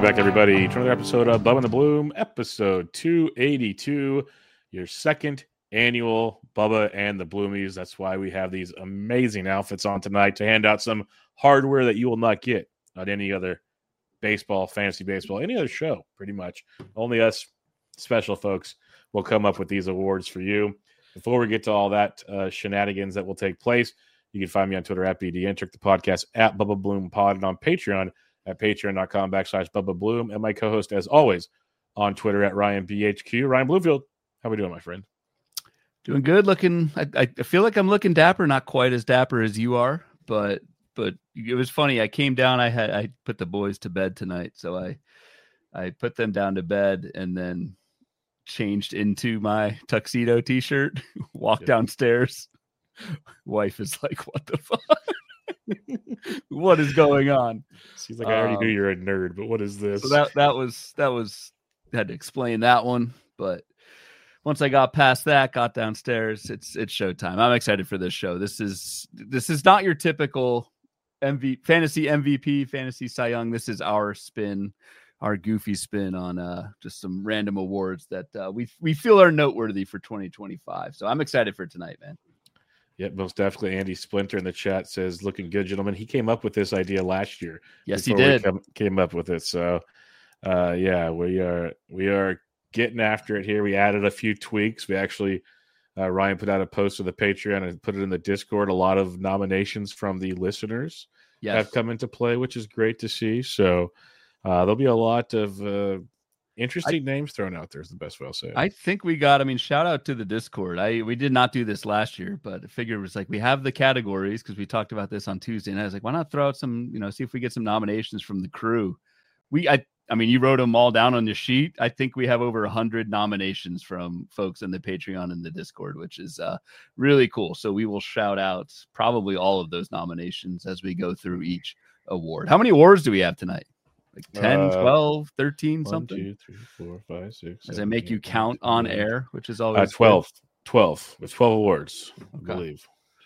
Welcome back, everybody, to another episode of Bubba and the Bloom, episode 282, your second annual Bubba and the Bloomies. That's why we have these amazing outfits on tonight to hand out some hardware that you will not get on any other baseball, fantasy baseball, any other show, pretty much. Only us special folks will come up with these awards for you. Before we get to all that shenanigans that will take place, you can find me on Twitter at BDN, the podcast at Bubba Bloom Pod, and on Patreon at patreon.com/Bubba Bloom, and my co-host, as always, on Twitter at RyanBHQ. Ryan Bloomfield, how are we doing, my friend? Doing good. Looking, I feel like I'm looking dapper, not quite as dapper as you are, but it was funny. I came down, I put the boys to bed tonight, so I put them down to bed and then changed into my tuxedo t-shirt, walked downstairs. Wife is like, what the fuck? What is going on? Seems like I already knew you're a nerd, but what is this? So that was had to explain that one, but once I got past that, got downstairs, it's showtime. I'm excited for this show. This is not your typical fantasy MVP, fantasy Cy Young. This is our spin, our goofy spin on just some random awards that we feel are noteworthy for 2025. So I'm excited for tonight, man. Yep, most definitely. Andy Splinter in the chat says, looking good, gentlemen. He came up with this idea last year. Yes, he did. Came up with it. So, yeah, we are getting after it here. We added a few tweaks. We actually, Ryan put out a post to the Patreon and put it in the Discord. A lot of nominations from the listeners have come into play, which is great to see. So there'll be a lot of interesting names thrown out there is the best way I'll say it. I think we got, shout out to the Discord. We did not do this last year, but I figured it was like, we have the categories because we talked about this on Tuesday, and I was like, why not throw out some, see if we get some nominations from the crew. You wrote them all down on the sheet. I think we have over 100 nominations from folks in the Patreon and the Discord, which is really cool. So we will shout out probably all of those nominations as we go through each award. How many awards do we have tonight? Like 10, 12, 13, 1, something? 2, 3, 4, 5, 6, As 7, I make 8, you count 9, 10, on 11. air, which is always 12. 12. With 12 awards, I believe.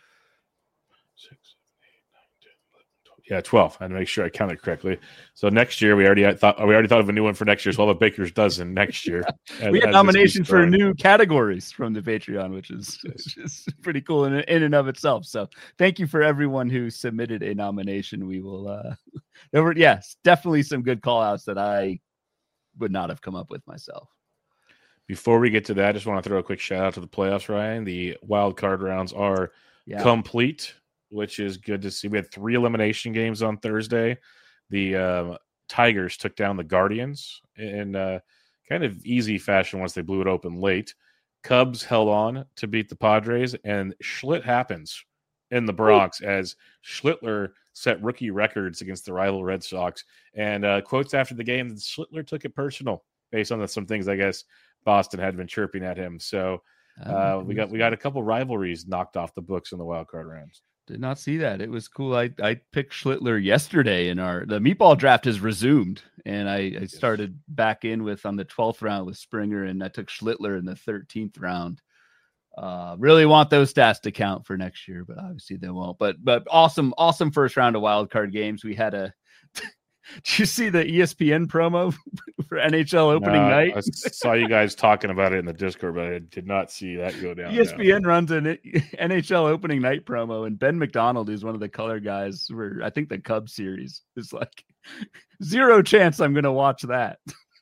6, 7, 8, 9, 10, 11, 12. Yeah, 12. I had to make sure I counted correctly. So next year, we already thought of a new one for next year. So we'll have a Baker's Dozen next year. We had nominations for new categories from the Patreon, which is pretty cool in and of itself. So thank you for everyone who submitted a nomination. We will, there were, definitely some good call outs that I would not have come up with myself. Before we get to that, I just want to throw a quick shout out to the playoffs, Ryan. The wild card rounds are complete, which is good to see. We had 3 elimination games on Thursday. The Tigers took down the Guardians in kind of easy fashion once they blew it open late. Cubs held on to beat the Padres, and Schlitt happens in the Bronx as Schlittler set rookie records against the rival Red Sox. And quotes after the game, Schlittler took it personal based on some things I guess Boston had been chirping at him. So we got a couple rivalries knocked off the books in the wild card rounds. Did not see that. It was cool. I picked Schlittler yesterday the meatball draft has resumed, and I started back in on the 12th round with Springer, and I took Schlittler in the 13th round. Really want those stats to count for next year, but obviously they won't. But awesome first round of wild card games. We had did you see the ESPN promo for NHL opening night? I saw you guys talking about it in the Discord, but I did not see that go down. ESPN runs an NHL opening night promo, and Ben McDonald, who's one of the color guys for, I think, the Cubs series, is like, 0 chance I'm going to watch that.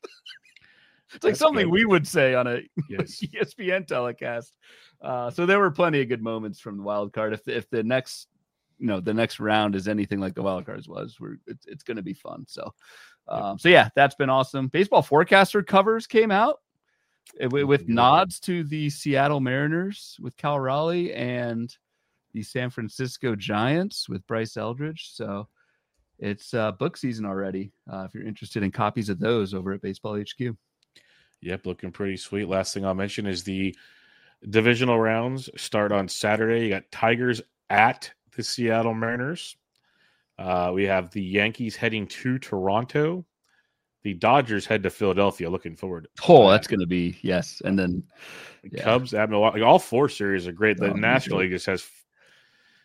It's like something we would say on a ESPN telecast. So there were plenty of good moments from the wild card. If the next round is anything like the wild cards was, it's going to be fun. So that's been awesome. Baseball Forecaster covers came out with nods to the Seattle Mariners with Cal Raleigh and the San Francisco Giants with Bryce Eldridge. So it's book season already. If you're interested in copies of those over at Baseball HQ. Yep, looking pretty sweet. Last thing I'll mention is the divisional rounds start on Saturday. You got Tigers at the Seattle Mariners. We have the Yankees heading to Toronto. The Dodgers head to Philadelphia. Looking forward. That's going to be, yes. And then Cubs at Milwaukee. All 4 series are great. The National League just has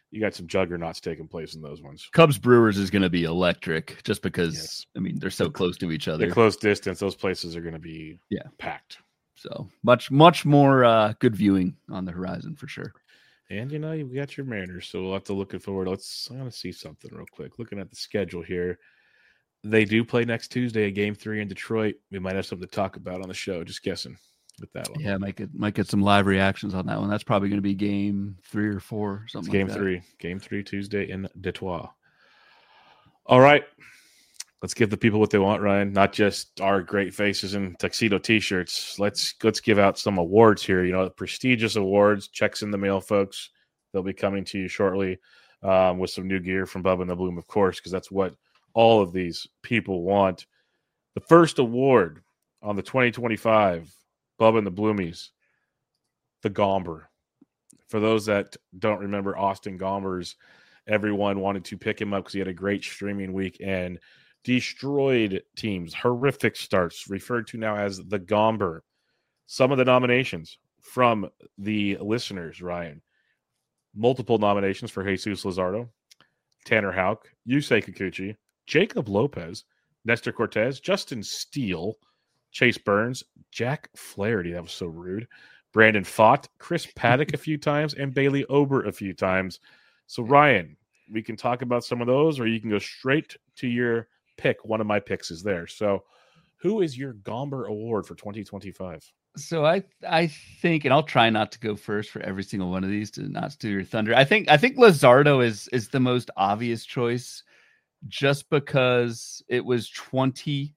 you got some juggernauts taking place in those ones. Cubs Brewers is going to be electric just because, I mean, they're so close to each other. The close distance, those places are going to be packed. So much more good viewing on the horizon for sure. And, you've got your Mariners, so we'll have to look forward. I want to see something real quick. Looking at the schedule here, they do play next Tuesday at Game 3 in Detroit. We might have something to talk about on the show. Just guessing with that one. Yeah, might get some live reactions on that one. That's probably going to be Game 3 or 4, something like that. Game 3 Tuesday in Detroit. All right. Let's give the people what they want, Ryan. Not just our great faces and tuxedo T-shirts. Let's give out some awards here. Prestigious awards. Checks in the mail, folks. They'll be coming to you shortly with some new gear from Bubba and the Bloom, of course, because that's what all of these people want. The first award on the 2025 Bubba and the Bloomies, the Gomber. For those that don't remember Austin Gombers, everyone wanted to pick him up because he had a great streaming week and destroyed teams. Horrific starts, referred to now as the Gomber. Some of the nominations from the listeners, Ryan. Multiple nominations for Jesus Luzardo, Tanner Houck, Yusei Kikuchi, Jacob Lopez, Nestor Cortez, Justin Steele, Chase Burns, Jack Flaherty, that was so rude, Brandon Fott, Chris Paddock a few times, and Bailey Ober a few times. So, Ryan, we can talk about some of those, or you can go straight to your pick. One of my picks is there. So, who is your Gomber Award for 2025? So I think, and I'll try not to go first for every single one of these to not steal your thunder. I think Luzardo is the most obvious choice, just because it was 20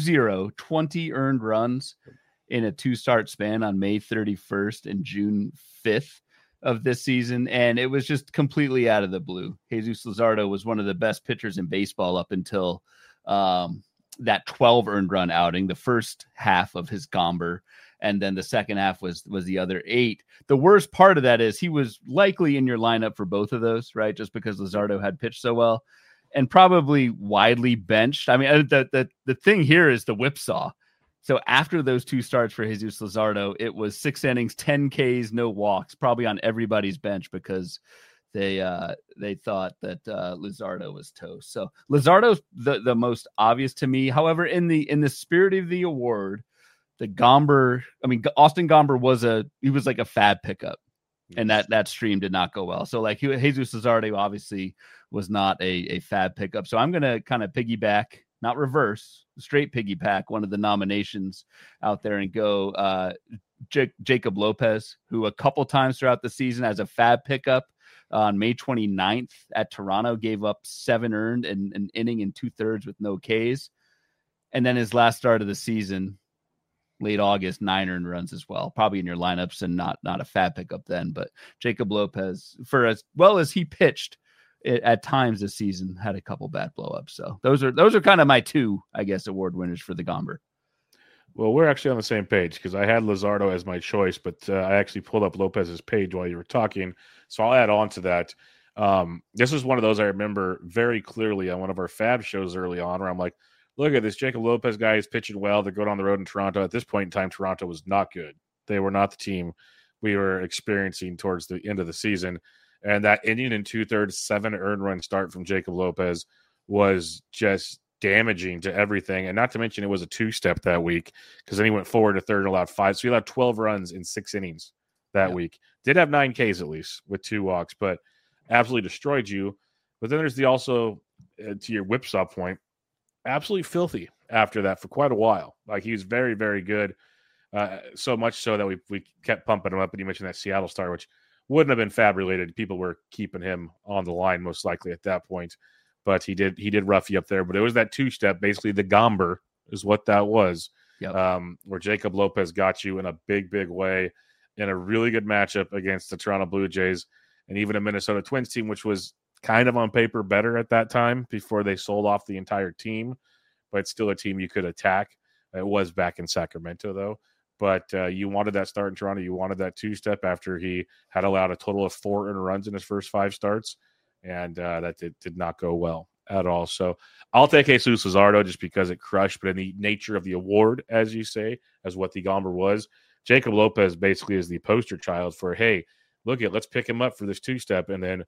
earned runs in a 2-start span on May 31st and June 5th of this season. And it was just completely out of the blue. Jesus Luzardo was one of the best pitchers in baseball up until that 12 earned run outing, the first half of his Gomber. And then the second half was the other 8. The worst part of that is he was likely in your lineup for both of those, right? Just because Luzardo had pitched so well and probably widely benched. I mean, the thing here is the whipsaw. So after those 2 starts for Jesus Luzardo, it was 6 innings, 10 Ks, no walks, probably on everybody's bench because they thought that Luzardo was toast. So Luzardo's the most obvious to me. However, in the spirit of the award, the Gomber, I mean, Austin Gomber was like a fab pickup, and that stream did not go well. So like Jesus Luzardo obviously was not a fab pickup. So I'm going to kind of piggyback, not reverse, straight piggyback one of the nominations out there and go Jacob Lopez, who a couple times throughout the season as a fab pickup on May 29th at Toronto gave up 7 earned and an inning and 2/3 with no Ks. And then his last start of the season, late August, 9 earned runs as well, probably in your lineups and not a fab pickup then. But Jacob Lopez, for as well as he pitched at times this season, had a couple bad blowups. So those are kind of my 2, I guess, award winners for the Gomber. Well, we're actually on the same page because I had Luzardo as my choice, but I actually pulled up Lopez's page while you were talking. So I'll add on to that. This is one of those I remember very clearly on one of our Fab shows early on where I'm like, look at this Jacob Lopez guy is pitching well. They're going on the road in Toronto. At this point in time, Toronto was not good. They were not the team we were experiencing towards the end of the season. And that inning and 2/3, 7 earned run start from Jacob Lopez was just damaging to everything. And not to mention it was a 2-step that week because then he went forward to third and allowed 5. So he allowed 12 runs in 6 innings that week. Did have 9 Ks at least with 2 walks, but absolutely destroyed you. But then there's the also, to your whipsaw point, absolutely filthy after that for quite a while. Like he was very, very good. So much so that we kept pumping him up. And you mentioned that Seattle start, which wouldn't have been Fab related. People were keeping him on the line most likely at that point. But he did rough you up there. But it was that 2-step, basically the Gomber is what that was. Yep. Where Jacob Lopez got you in a big, big way in a really good matchup against the Toronto Blue Jays and even a Minnesota Twins team, which was kind of on paper better at that time before they sold off the entire team, but still a team you could attack. It was back in Sacramento, though. But you wanted that start in Toronto. You wanted that 2-step after he had allowed a total of 4 earned runs in his first 5 starts, and that did not go well at all. So I'll take Jesus Luzardo just because it crushed, but in the nature of the award, as you say, as what the Gomber was, Jacob Lopez basically is the poster child for, hey, let's pick him up for this 2-step, and then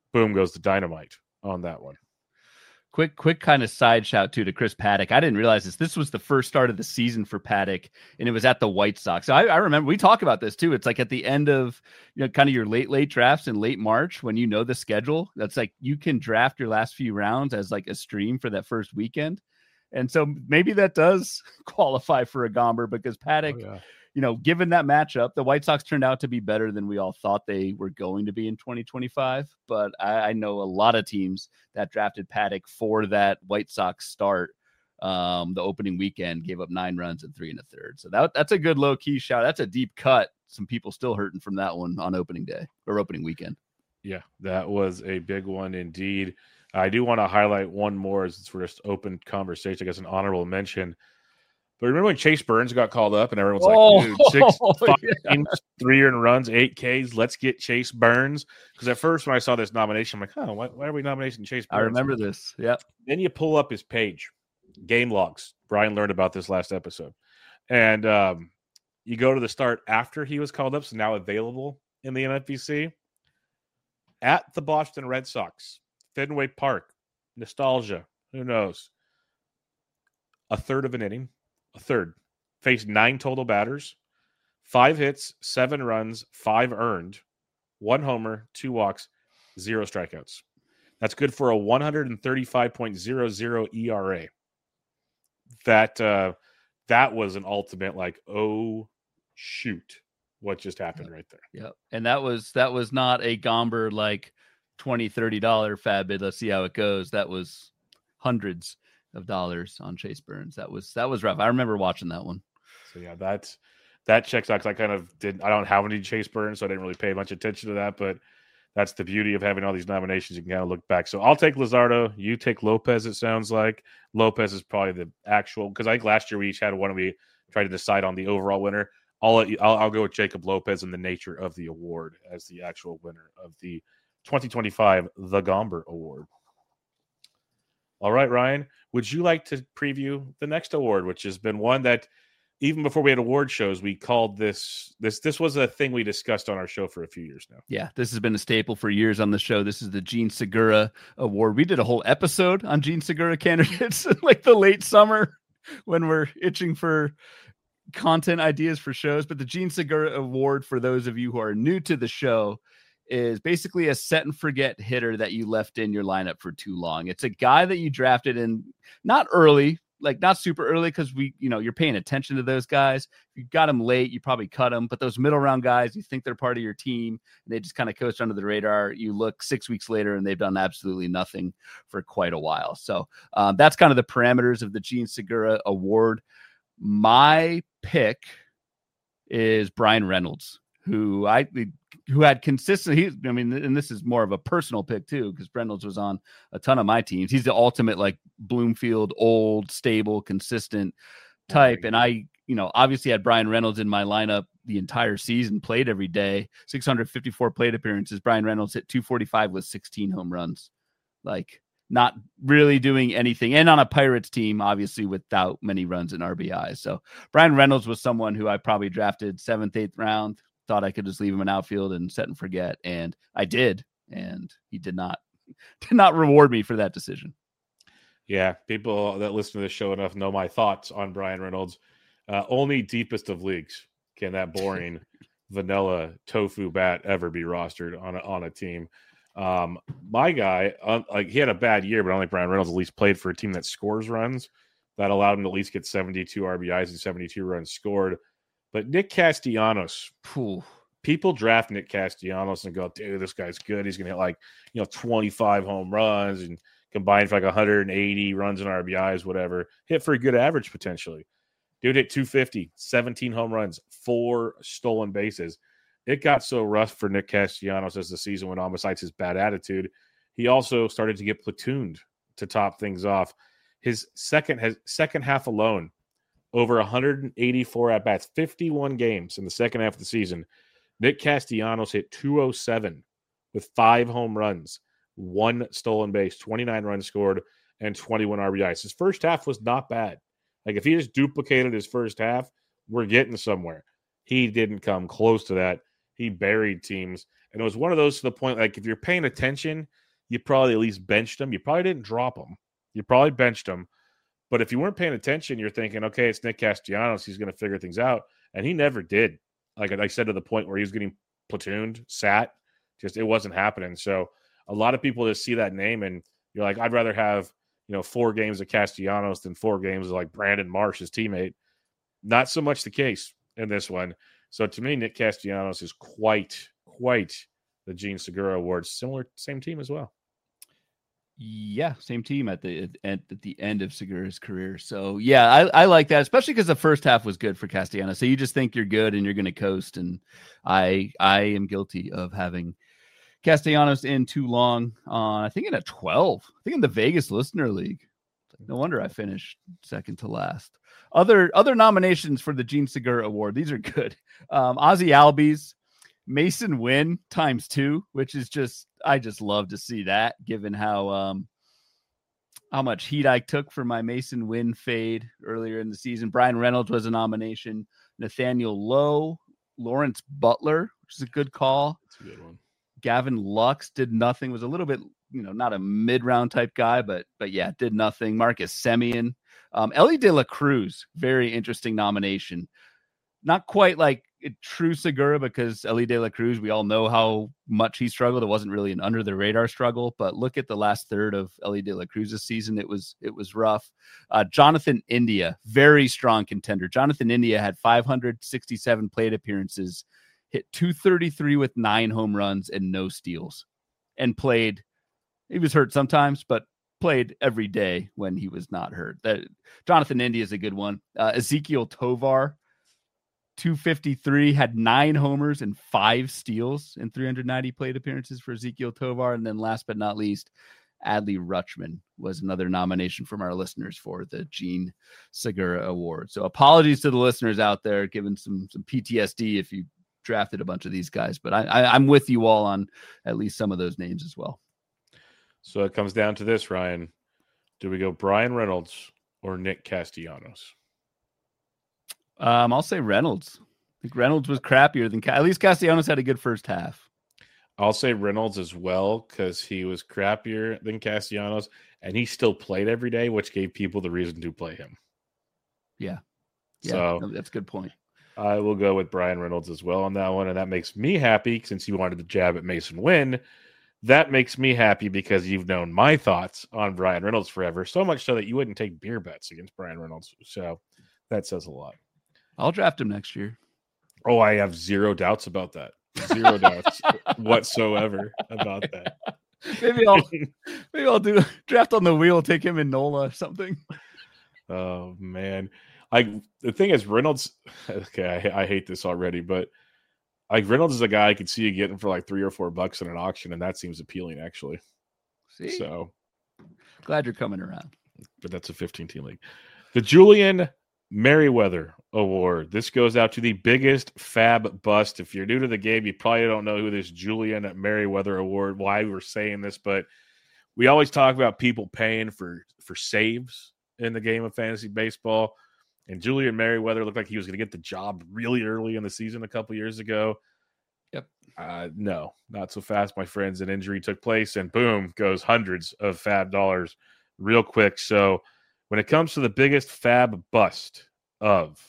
boom goes the dynamite on that one. Quick kind of side shout to Chris Paddack. I didn't realize this. This was the first start of the season for Paddack, and it was at the White Sox. So I remember we talk about this too. It's like at the end of kind of your late drafts in late March when you know the schedule. That's like you can draft your last few rounds as like a stream for that first weekend, and so maybe that does qualify for a Gomber because Paddack. Given that matchup, the White Sox turned out to be better than we all thought they were going to be in 2025. But I know a lot of teams that drafted Paddack for that White Sox start. The opening weekend gave up 9 runs and 3 1/3. So that's a good low key shot. That's a deep cut. Some people still hurting from that one on opening day or opening weekend. Yeah, that was a big one indeed. I do want to highlight one more as it's just open conversation. I guess an honorable mention. But remember when Chase Burns got called up and everyone's like, dude, 6 games, 3 earned runs, 8 Ks, let's get Chase Burns. Because at first when I saw this nomination, I'm like, why are we nominating Chase Burns? I remember this. Yeah. Then you pull up his page, game logs. Brian learned about this last episode. And you go to the start after he was called up, so now available in the NFBC. At the Boston Red Sox, Fenway Park, nostalgia, who knows? A third of an inning. A third. Faced 9 total batters, 5 hits, 7 runs, 5 earned, 1 homer, 2 walks, 0 strikeouts. That's good for a 135.00 ERA. That was an ultimate oh shoot, what just happened right there. Yep. And that was not a Gomber like $20-$30 fab bid. Let's see how it goes. That was hundreds of dollars on Chase Burns. That was rough. I remember watching that one. So yeah, that checks out because I don't have any Chase Burns, so I didn't really pay much attention to that, but that's the beauty of having all these nominations. You can kind of look back. So I'll take Luzardo. You take Lopez, it sounds like. Lopez is probably the actual, because I think last year we each had one and we tried to decide on the overall winner. I'll go with Jacob Lopez and the nature of the award as the actual winner of the 2025 The Gomber Award. All right, Ryan, would you like to preview the next award, which has been one that even before we had award shows, we called this was a thing we discussed on our show for a few years now. Yeah, this has been a staple for years on the show. This is the Jean Segura Award. We did a whole episode on Jean Segura candidates in like the late summer when we're itching for content ideas for shows. But the Jean Segura Award, for those of you who are new to the show, is basically a set and forget hitter that you left in your lineup for too long. It's a guy that you drafted in not early, like not super early, because you're paying attention to those guys. If you got them late, you probably cut them. But those middle round guys, you think they're part of your team, and they just kind of coast under the radar. You look 6 weeks later, and they've done absolutely nothing for quite a while. So that's kind of the parameters of the Jean Segura Award. My pick is Brian Reynolds, who had consistent. And this is more of a personal pick too, because Reynolds was on a ton of my teams. He's the ultimate like Bloomfield, old, stable, consistent type. And I, obviously had Brian Reynolds in my lineup the entire season, played every day, 654 plate appearances. Brian Reynolds hit 245 with 16 home runs, like not really doing anything. And on a Pirates team, obviously without many runs and RBIs. So Brian Reynolds was someone who I probably drafted 7th, 8th round. Thought I could just leave him in outfield and set and forget, and I did, and he did not reward me for that decision. Yeah, people that listen to this show enough know my thoughts on Brian Reynolds. Only deepest of leagues can that boring vanilla tofu bat ever be rostered on a team. My guy, he had a bad year, but I don't think Brian Reynolds at least played for a team that scores runs. That allowed him to at least get 72 RBIs and 72 runs scored. But Nick Castellanos, people draft Nick Castellanos and go, dude, this guy's good. He's going to hit 25 home runs and combine for 180 runs and RBIs, whatever. Hit for a good average potentially. Dude hit 250, 17 home runs, 4 stolen bases. It got so rough for Nick Castellanos as the season went on, besides his bad attitude. He also started to get platooned to top things off. His second half alone, over 184 at-bats, 51 games in the second half of the season. Nick Castellanos hit 207 with 5 home runs, 1 stolen base, 29 runs scored, and 21 RBIs. His first half was not bad. Like, if he just duplicated his first half, we're getting somewhere. He didn't come close to that. He buried teams. And it was one of those to the point, like, if you're paying attention, you probably at least benched him. You probably didn't drop him. You probably benched him. But if you weren't paying attention, you're thinking, okay, it's Nick Castellanos. He's going to figure things out. And he never did. Like I said, to the point where he was getting platooned, sat, just it wasn't happening. So a lot of people just see that name and you're like, I'd rather have, 4 games of Castellanos than 4 games of like Brandon Marsh, his teammate. Not so much the case in this one. So to me, Nick Castellanos is quite the Gene Segura Award. Same team as well. Yeah, same team at the end of Segura's career. So yeah, I like that, especially because the first half was good for Castellanos. So you just think you're good and you're going to coast. And I am guilty of having Castellanos in too long. I think in a 12. I think in the Vegas Listener League. No wonder I finished second to last. Other nominations for the Gene Segura Award. These are good. Ozzie Albies, Mason Wynn ×2, which is I just love to see that, given how much heat I took for my Mason Wynn fade earlier in the season. Brian Reynolds was a nomination. Nathaniel Lowe, Lawrence Butler, which is a good call. That's a good one. Gavin Lux did nothing, was a little bit, not a mid-round type guy, but yeah, did nothing. Marcus Semien. Elly De La Cruz, very interesting nomination. Not quite like a true Segura, because Elly De La Cruz, we all know how much he struggled. It wasn't really an under the radar struggle, but look at the last third of Elly De La Cruz's season. It was rough. Jonathan India, very strong contender. Jonathan India had 567 plate appearances, hit .233 with 9 home runs and no steals, and played. He was hurt sometimes, but played every day when he was not hurt. Jonathan India is a good one. Ezequiel Tovar, 253, had 9 homers and 5 steals in 390 plate appearances for Ezequiel Tovar. And then last but not least, Adley Rutschman was another nomination from our listeners for the Gene Segura Award. So apologies to the listeners out there, given some PTSD if you drafted a bunch of these guys, but I'm with you all on at least some of those names as well. So it comes down to this, Ryan. Do we go Brian Reynolds or Nick Castellanos? I'll say Reynolds. I think Reynolds was crappier than at least Castellanos had a good first half. I'll say Reynolds as well, because he was crappier than Castellanos, and he still played every day, which gave people the reason to play him. Yeah. So that's a good point. I will go with Brian Reynolds as well on that one, and that makes me happy since you wanted to jab at Mason Wynn. That makes me happy because you've known my thoughts on Brian Reynolds forever, so much so that you wouldn't take beer bets against Brian Reynolds. So that says a lot. I'll draft him next year. Oh, I have zero doubts about that. Zero doubts whatsoever about that. Maybe I'll do draft on the wheel, take him in NOLA or something. Oh man. The thing is, Reynolds, okay, I hate this already, but Reynolds is a guy I could see you getting for like $3 or $4 in an auction, and that seems appealing actually. See? So glad you're coming around. But that's a 15-team league. The Julian Merryweather Award. This goes out to the biggest fab bust. If you're new to the game, you probably don't know who this Julian Merryweather Award, why we're saying this, but we always talk about people paying for saves in the game of fantasy baseball. And Julian Merryweather looked like he was going to get the job really early in the season a couple years ago. Yep. No, not so fast, my friends. An injury took place, and boom, goes hundreds of fab dollars real quick. So when it comes to the biggest fab bust of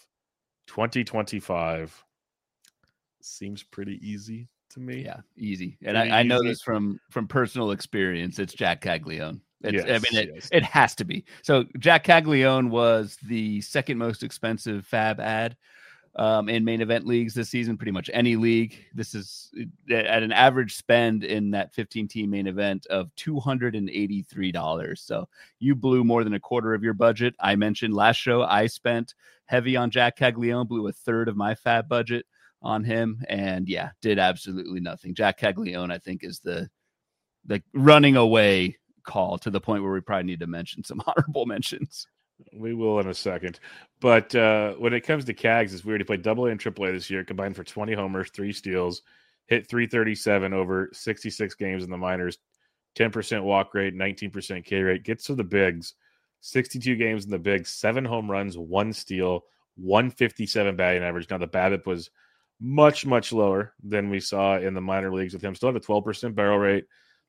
2025, seems pretty easy to me. Yeah, easy. And I know this from personal experience. It's Jack Caglione. It has to be. So Jack Caglione was the second most expensive fab ad in main event leagues this season, pretty much any league. This is at an average spend in that 15-team main event of $283. So you blew more than a quarter of your budget. I mentioned last show I spent heavy on Jack Caglione, blew a third of my fab budget on him, and yeah, did absolutely nothing. Jack Caglione, I think, is the running away call, to the point where we probably need to mention some honorable mentions. We will in a second. But when it comes to Cags, it's weird. He played AA and AAA this year, combined for 20 homers, 3 steals, hit .337 over 66 games in the minors, 10% walk rate, 19% K rate, gets to the bigs, 62 games in the bigs, 7 home runs, 1 steal, 157 batting average. Now the BABIP was much, much lower than we saw in the minor leagues with him. Still had a 12% barrel rate,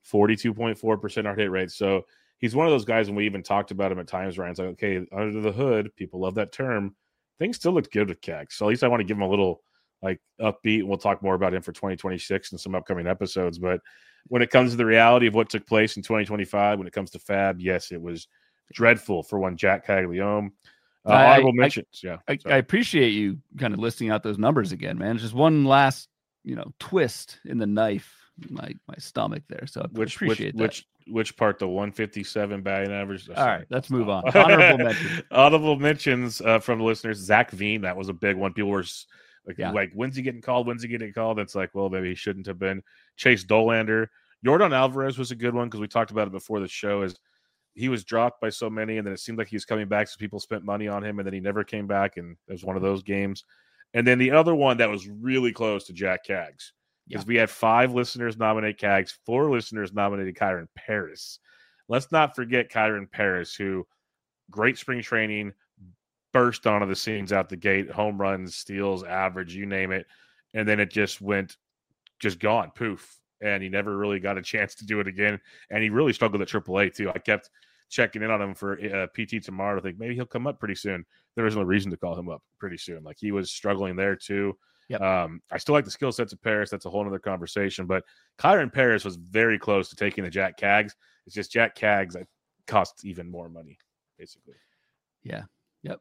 42.4% hard hit rate. So he's one of those guys, and we even talked about him at times, Ryan. It's like, okay, under the hood, people love that term. Things still look good with Cags. So at least I want to give him a little like upbeat, and we'll talk more about him for 2026 and some upcoming episodes. But when it comes to the reality of what took place in 2025, when it comes to Fab, yes, it was dreadful for one Jack Caglianone. Honorable mentions. I appreciate you kind of listing out those numbers again, man. Just one last, twist in the knife, my stomach there. So I appreciate that. Which part? The 157 batting average. All right, let's move on. Honorable mentions. Honorable mentions from the listeners. Zach Veen, that was a big one. People were like, when's he getting called? When's he getting called? It's like, well, maybe he shouldn't have been. Chase Dolander. Yordan Alvarez was a good one because we talked about it before the show. Is he was dropped by so many, and then it seemed like he was coming back, so people spent money on him, and then he never came back, and it was one of those games. And then the other one that was really close to Jack Cags, because we had 5 listeners nominate Cags, 4 listeners nominated Kyron Paris. Let's not forget Kyron Paris, who great spring training, burst onto the scenes out the gate, home runs, steals, average, you name it, and then it just gone, poof. And he never really got a chance to do it again. And he really struggled at AAA, too. I kept checking in on him for PT tomorrow to think maybe he'll come up pretty soon. There was no reason to call him up pretty soon. Like, he was struggling there, too. Yep. I still like the skill sets of Paris. That's a whole other conversation. But Kyron Paris was very close to taking the Jack Cags. It's just Jack Cags that costs even more money, basically. Yeah. Yep.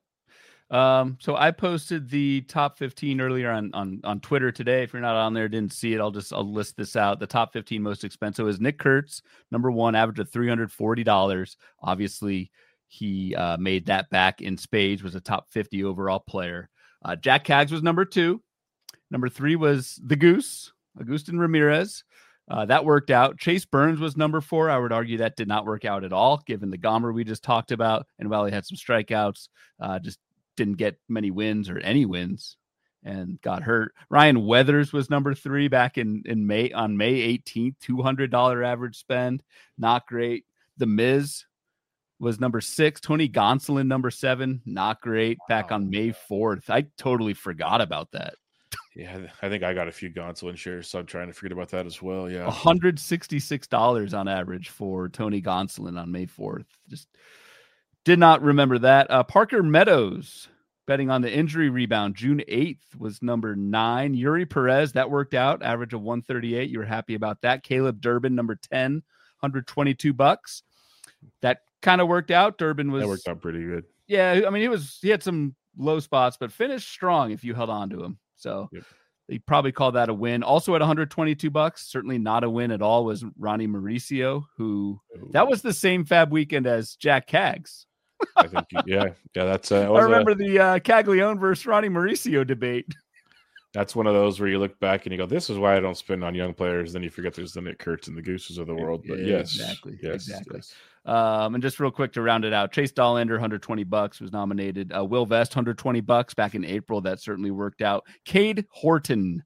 So I posted the top 15 earlier on Twitter today. If you're not on there, didn't see it, I'll list this out. The top 15 most expensive is Nick Kurtz, number 1, average of $340. Obviously, he made that back in spades, was a top 50 overall player. Jack Cags was number 2. Number 3 was the Goose, Agustin Ramirez. That worked out. Chase Burns was number 4. I would argue that did not work out at all, given the Gomer we just talked about. And while he had some strikeouts, just didn't get many wins or any wins and got hurt. Ryan Weathers was number 3 back in May, on May 18th, $200 average spend. Not great. The Miz was number 6. Tony Gonsolin, number 7. Not great. Back on May 4th. I totally forgot about that. Yeah, I think I got a few Gonsolin shares, so I'm trying to forget about that as well. Yeah, $166 on average for Tony Gonsolin on May 4th. Just did not remember that. Parker Meadows, betting on the injury rebound, June 8th was number 9. Yuri Perez, that worked out, average of 138. You were happy about that. Caleb Durbin, number 10, $122. That kind of worked out. That worked out pretty good. Yeah, I mean, he had some low spots, but finished strong if you held on to him. So They probably call that a win. Also at $122, certainly not a win at all, was Ronnie Mauricio, who that was the same Fab weekend as Jack Cags. I think, that's. I remember the Caglianone versus Ronnie Mauricio debate. That's one of those where you look back and you go, "This is why I don't spend on young players." Then you forget there's the Nick Kurtz and the Gooses of the world. But exactly. And just real quick to round it out, Chase Dolander, $120 was nominated. Will Vest, $120 back in April. That certainly worked out. Cade Horton,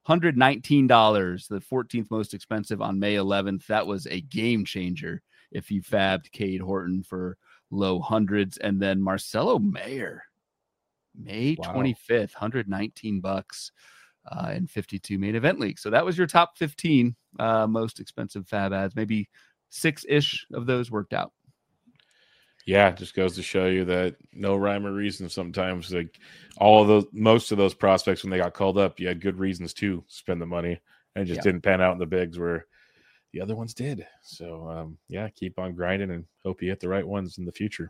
$119, the 14th most expensive on May 11th. That was a game changer if you fabbed Cade Horton for low hundreds. And then Marcelo Mayer, May 25th, $119 in 52 main event league. So that was your top 15 most expensive fab ads. Maybe 6-ish of those worked out. Yeah, it just goes to show you that no rhyme or reason sometimes. Like most of those prospects, when they got called up, you had good reasons to spend the money, and it just didn't pan out in the bigs where the other ones did. So, keep on grinding and hope you hit the right ones in the future.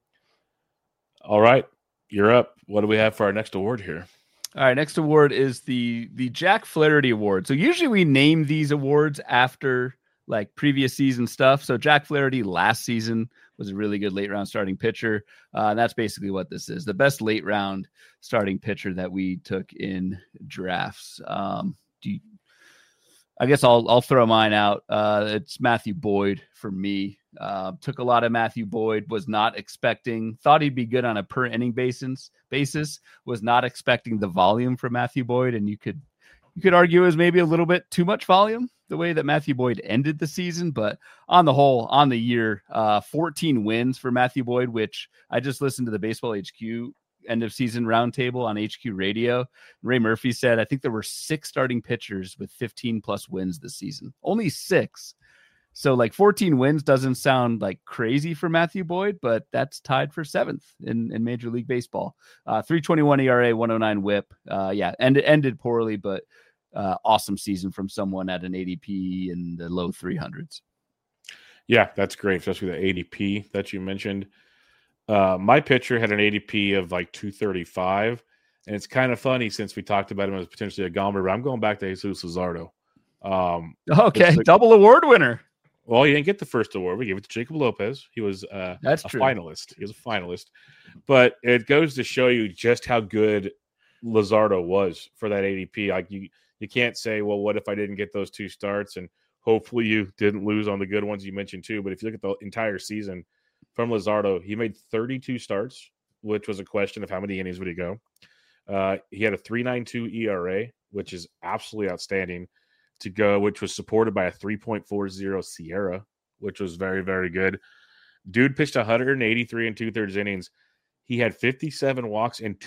All right, you're up. What do we have for our next award here? All right, next award is the Jack Flaherty Award. So usually we name these awards after like previous season stuff. So Jack Flaherty last season was a really good late round starting pitcher. And that's basically what this is. The best late round starting pitcher that we took in drafts. I guess I'll throw mine out. It's Matthew Boyd for me. Took a lot of Matthew Boyd, was not expecting, thought he'd be good on a per inning basis, was not expecting the volume from Matthew Boyd. And you could argue it was maybe a little bit too much volume the way that Matthew Boyd ended the season, but on the whole, on the year, 14 wins for Matthew Boyd, which I just listened to the Baseball HQ end of season roundtable on HQ Radio. Ray Murphy said, I think there were 6 starting pitchers with 15 plus wins this season, only 6. So like 14 wins doesn't sound like crazy for Matthew Boyd, but that's tied for 7th in Major League Baseball. 3.21 ERA, 109 WHIP. Ended poorly, but awesome season from someone at an ADP in the low 300s. Yeah, that's great, especially the ADP that you mentioned. My pitcher had an ADP of like 235, and it's kind of funny since we talked about him as potentially a Gomber, but I'm going back to Jesus Luzardo. Okay, double award winner. Well, he didn't get the first award. We gave it to Jacob Lopez. He was That's a true. finalist. He was a finalist. But it goes to show you just how good Luzardo was for that ADP. Like you can't say, well, what if I didn't get those 2 starts? And hopefully you didn't lose on the good ones you mentioned too. But if you look at the entire season from Luzardo, he made 32 starts, which was a question of how many innings would he go. He had a 3.92 ERA, which is absolutely outstanding to go, which was supported by a 3.40 Sierra, which was very, very good. Dude pitched 183 and 2/3 innings. He had 57 walks and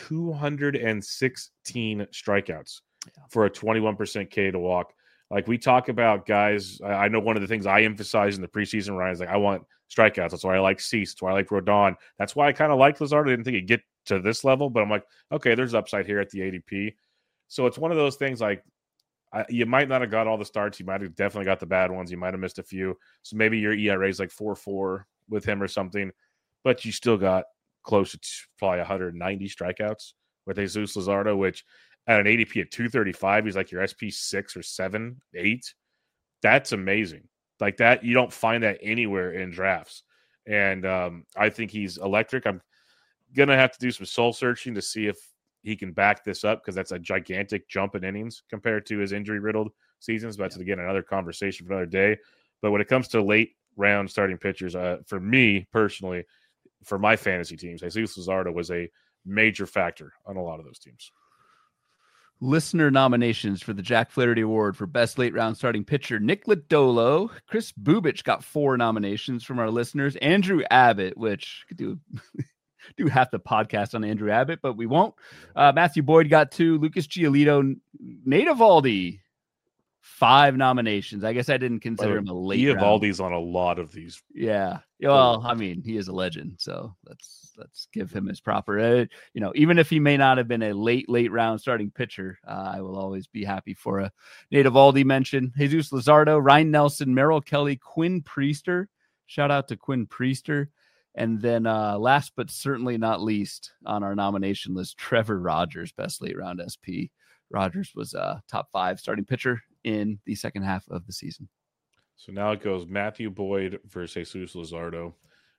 216 strikeouts for a 21% K to walk. Like we talk about guys, I know one of the things I emphasize in the preseason, Ryan, is like I want strikeouts. That's why I like Cease. That's why I like Rodon. That's why I kind of like Luzardo. I didn't think he'd get to this level, but I'm like, okay, there's upside here at the ADP. So it's one of those things like you might not have got all the starts. You might have definitely got the bad ones. You might have missed a few. So maybe your ERA is like 4.4 with him or something, but you still got close to probably 190 strikeouts with Jesus Luzardo, which at an ADP at 235, he's like your SP 6 or 7, 8. That's amazing. Like that, you don't find that anywhere in drafts. And I think he's electric. I'm going to have to do some soul searching to see if he can back this up because that's a gigantic jump in innings compared to his injury-riddled seasons. But that's, again, another conversation for another day. But when it comes to late round starting pitchers, for me personally, for my fantasy teams, Jesus Luzardo was a major factor on a lot of those teams. Listener nominations for the Jack Flaherty Award for Best Late Round Starting Pitcher: Nick Lodolo. Chris Bubich got 4 nominations from our listeners. Andrew Abbott, which could do half the podcast on Andrew Abbott, but we won't. Matthew Boyd got 2. Lucas Giolito. Nate Eovaldi, 5 nominations. I guess I didn't consider him a late round. Eovaldi's on a lot of these. Yeah. Well, I mean, he is a legend, so let's give him his proper. Even if he may not have been a late round starting pitcher, I will always be happy for a Nate Eovaldi mention. Jesus Luzardo, Ryan Nelson, Merrill Kelly, Quinn Priester. Shout out to Quinn Priester. And then last but certainly not least on our nomination list, Trevor Rogers, best late round SP. Rogers was a top 5 starting pitcher in the second half of the season. So now it goes Matthew Boyd versus Jesus Luzardo.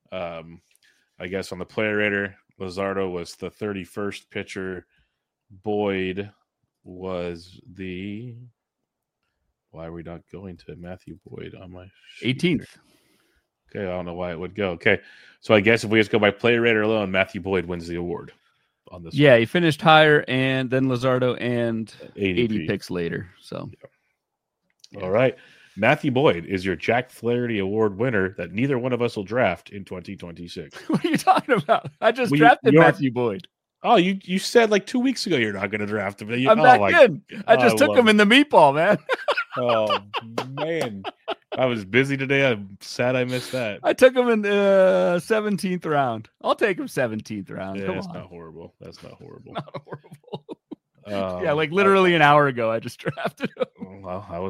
I guess on the player rater, Luzardo was the 31st pitcher. Boyd was the... Why are we not going to Matthew Boyd on my sheet 18th? Okay, I don't know why it would go. Okay, so I guess if we just go by player rater alone, Matthew Boyd wins the award on this. Yeah, one. He finished higher and then Luzardo and 80 picks later. So, yeah. All right. Matthew Boyd is your Jack Flaherty Award winner that neither one of us will draft in 2026. What are you talking about? I just drafted Matthew Boyd. Oh, you said like 2 weeks ago you're not going to draft him. I'm back in. I just took him in the meatball, man. Oh, man. I was busy today. I'm sad I missed that. I took him in the 17th round. I'll take him 17th round. Yeah, Come that's on. Not horrible. That's not horrible. Not horrible. Yeah, like literally an hour ago, I just drafted him. Well, I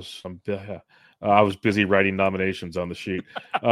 was busy writing nominations on the sheet.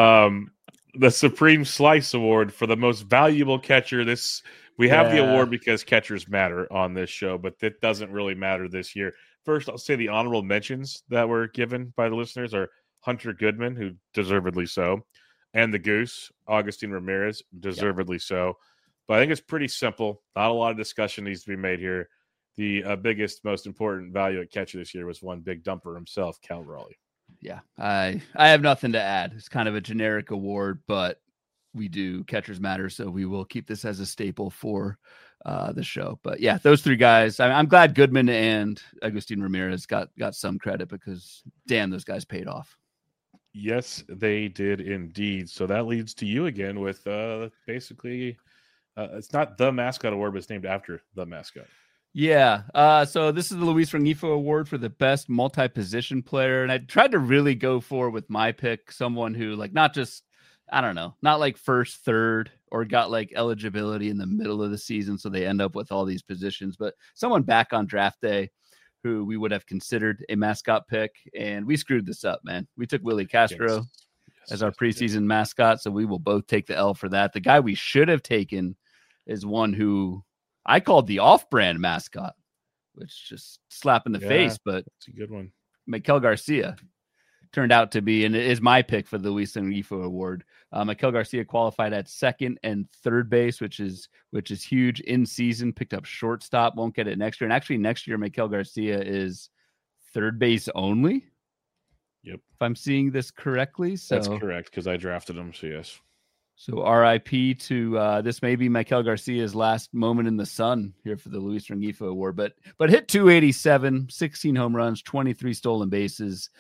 The Supreme Slice Award for the most valuable catcher. We have the award because catchers matter on this show, but that doesn't really matter this year. First, I'll say the honorable mentions that were given by the listeners are Hunter Goodman, who deservedly so, and the Goose, Augustin Ramirez, deservedly so. But I think it's pretty simple. Not a lot of discussion needs to be made here. The biggest, most important value at catcher this year was one big dumper himself, Cal Raleigh. Yeah, I have nothing to add. It's kind of a generic award, but we do catchers matter, so we will keep this as a staple for the show. But yeah, those 3 guys. I'm glad Goodman and Agustin Ramirez got some credit because damn, those guys paid off. Yes, they did indeed. So that leads to you again with basically it's not the mascot award, but it's named after the mascot. Yeah. So this is the Luis Rengifo Award for the best multi-position player. And I tried to really go for with my pick, someone who like not just, I don't know, not like first, third, or got like eligibility in the middle of the season. So they end up with all these positions, but someone back on draft day who we would have considered a mascot pick. And we screwed this up, man. We took Willie Castro as our preseason mascot. So we will both take the L for that. The guy we should have taken is one who I called the off-brand mascot, which just slap in the face, but it's a good one. Maikel Garcia turned out to be, and it is my pick for the Luis Rengifo Award. Maikel Garcia qualified at second and third base, which is huge in season. Picked up shortstop, won't get it next year. And actually, next year Maikel Garcia is third base only. Yep, if I'm seeing this correctly. So that's correct because I drafted him. So yes. So RIP to this may be Maikel Garcia's last moment in the sun here for the Luis Rengifo Award, but hit 287, 16 home runs, 23 stolen bases,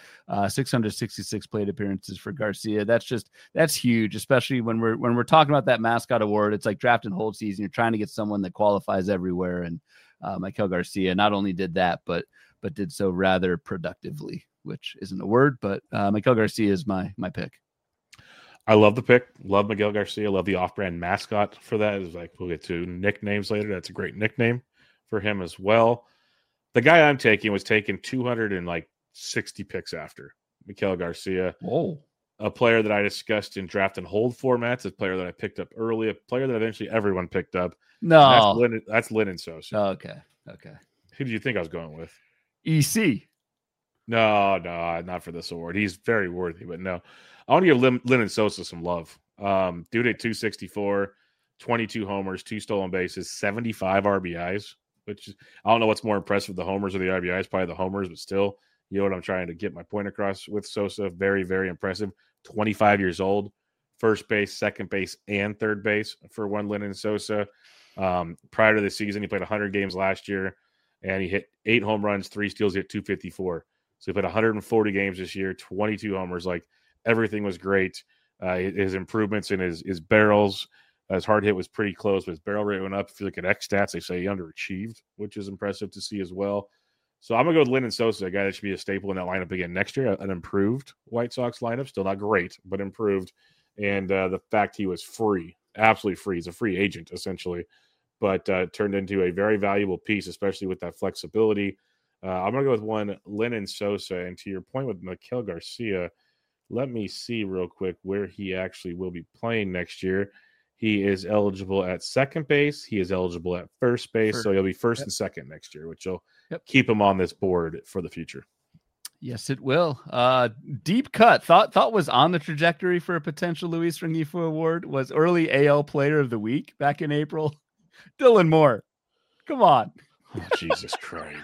666 plate appearances for Garcia. That's huge, especially when we're talking about that mascot award. It's like draft and hold season. You're trying to get someone that qualifies everywhere, and Maikel Garcia not only did that, but did so rather productively, which isn't a word, but Maikel Garcia is my pick. I love the pick. Love Miguel Garcia. Love the off-brand mascot for that. It's like we'll get to nicknames later. That's a great nickname for him as well. The guy I'm taking was taken 260 picks after Miguel Garcia. Oh, a player that I discussed in draft and hold formats. A player that I picked up early. A player that eventually everyone picked up. No, that's Lenyn Sosa. Okay. Who did you think I was going with? EC. No, not for this award. He's very worthy, but no. I want to give Lenyn Sosa some love. Dude at 264, 22 homers, 2 stolen bases, 75 RBIs, which is, I don't know what's more impressive, the homers or the RBIs, probably the homers, but still, you know what I'm trying to get my point across with Sosa. Very, very impressive. 25 years old, first base, second base, and third base for one Lenyn Sosa. Prior to the season, he played 100 games last year, and he hit 8 home runs, 3 steals, he hit 254. So he played 140 games this year, 22 homers, everything was great. His improvements in his barrels, his hard hit was pretty close, but his barrel rate went up. If you look at X stats, they say he underachieved, which is impressive to see as well. So I'm going to go with Lenyn Sosa, a guy that should be a staple in that lineup again next year, an improved White Sox lineup. Still not great, but improved. And the fact he was free, absolutely free. He's a free agent, essentially, but turned into a very valuable piece, especially with that flexibility. I'm going to go with one Lenyn Sosa. And to your point with Maikel Garcia, let me see real quick where he actually will be playing next year. He is eligible at second base. He is eligible at first base. So he'll be first and second next year, which will keep him on this board for the future. Yes, it will. Deep cut. Thought was on the trajectory for a potential Luis Rengifo Award. Was early AL Player of the Week back in April. Dylan Moore. Come on. Oh, Jesus Christ.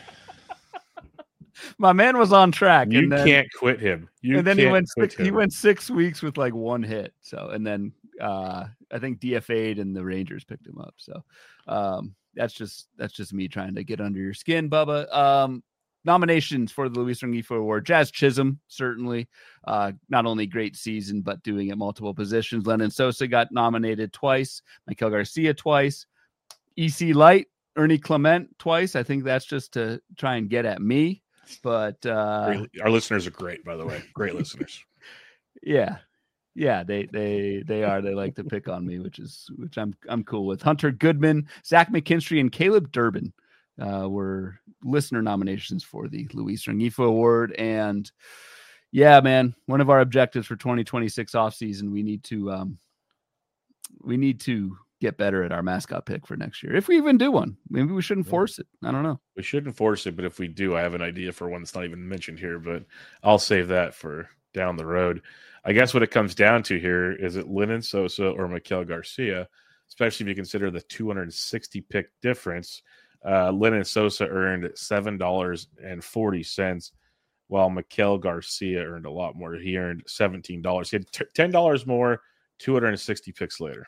My man was on track. You can't quit him. He went 6 weeks with 1 hit. So, and then I think DFA'd and the Rangers picked him up. So that's just me trying to get under your skin, Bubba. Nominations for the Luis Rengifo Award: Jazz Chisholm, certainly. Not only great season, but doing at multiple positions. Lenyn Sosa got nominated twice. Maikel Garcia twice. EC Light, Ernie Clement twice. I think that's just to try and get at me. But our listeners are great, by the way. Great listeners. Yeah, they are. They like to pick on me, which I'm cool with. Hunter Goodman, Zach McKinstry, and Caleb Durbin were listener nominations for the Luis Rengifo Award. And yeah, man, one of our objectives for 2026 offseason, we need to get better at our mascot pick for next year. If we even do one, maybe we shouldn't force it. I don't know. We shouldn't force it, but if we do, I have an idea for one that's not even mentioned here, but I'll save that for down the road. I guess what it comes down to here is it Lenyn Sosa or Maikel Garcia, especially if you consider the 260 pick difference. Lenyn Sosa earned $7.40, while Maikel Garcia earned a lot more. He earned $17. He had $10 more, 260 picks later.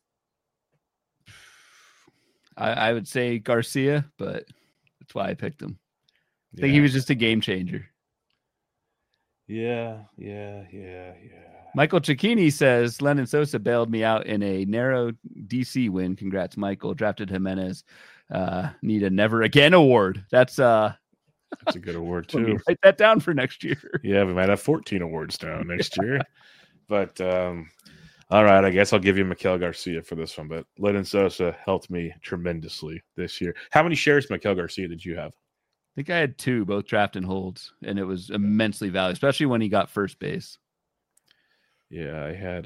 I would say Garcia, but that's why I picked him. I think he was just a game changer. Yeah. Michael Cicchini says Lenyn Sosa bailed me out in a narrow DC win. Congrats, Michael. Drafted Jimenez need a Never Again award. That's a good award too. Write that down for next year. Yeah, we might have 14 awards down next year. But all right, I guess I'll give you Maikel Garcia for this one. But Lenyn Sosa helped me tremendously this year. How many shares of Maikel Garcia did you have? I think I had 2, both draft and holds, and it was immensely valuable, especially when he got first base. Yeah, I had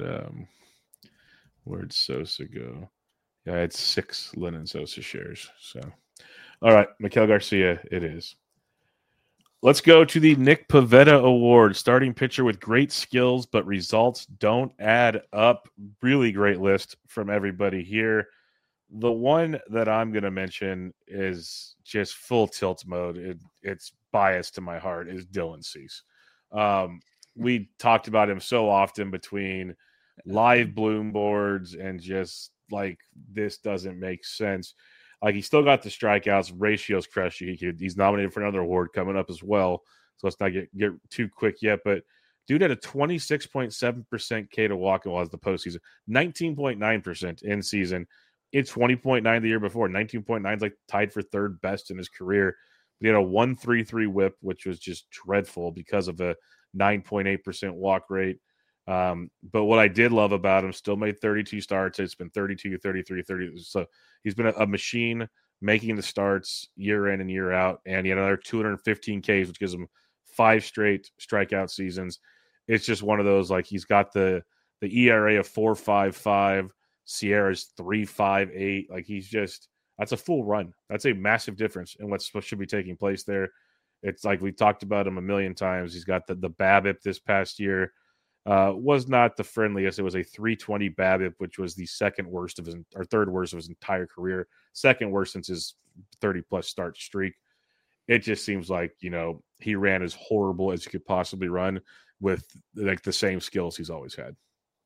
where'd Sosa go? Yeah, I had 6 Lenyn Sosa shares. So, all right, Maikel Garcia, it is. Let's go to the Nick Pivetta Award. Starting pitcher with great skills, but results don't add up. Really great list from everybody here. The one that I'm going to mention is just full tilt mode. It's biased to my heart, is Dylan Cease. We talked about him so often between live bloom boards and just like, this doesn't make sense. Like, he still got the strikeouts, ratios crushed. He's nominated for another award coming up as well. So let's not get too quick yet. But dude had a 26.7% K to walk in was the postseason, 19.9% in season. It's 20.9 the year before. 19.9 is like tied for third best in his career. But he had a 1.33 whip, which was just dreadful because of a 9.8% walk rate. But what I did love about him, still made 32 starts. It's been 32, 33, 30. So he's been a machine making the starts year in and year out. And he had another 215 Ks, which gives him 5 straight strikeout seasons. It's just one of those, like, he's got the ERA of 4.55, Sierra's 3.58. Like, that's a full run. That's a massive difference in what should be taking place there. It's like we talked about him a million times. He's got the BABIP this past year. Was not the friendliest. It was a 3.20 BABIP, which was the third worst of his entire career. Second worst since his 30-plus start streak. It just seems like, he ran as horrible as he could possibly run with like the same skills he's always had.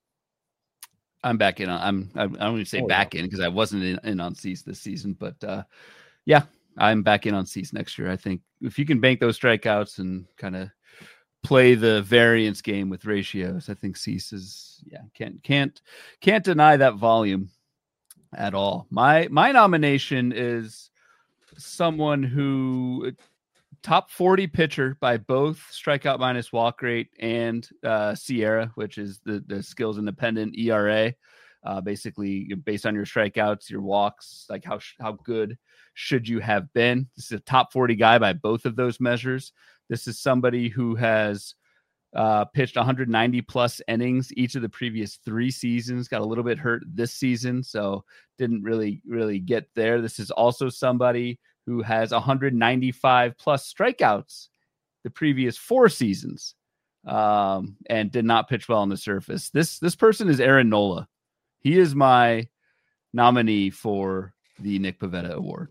I'm back in. I'm going to say in because I wasn't in on Cease this season, but yeah, I'm back in on Cease next year. I think if you can bank those strikeouts and kind of play the variance game with ratios, I think Cease is can't deny that volume at all. My nomination is someone who top 40 pitcher by both strikeout minus walk rate and Sierra, which is the skills independent ERA. Basically based on your strikeouts, your walks, like how good should you have been. This is a top 40 guy by both of those measures. This is somebody who has pitched 190 plus innings each of the previous 3 seasons, got a little bit hurt this season, so didn't really get there. This is also somebody who has 195 plus strikeouts the previous 4 seasons and did not pitch well on the surface. This person is Aaron Nola. He is my nominee for the Nick Pivetta Award.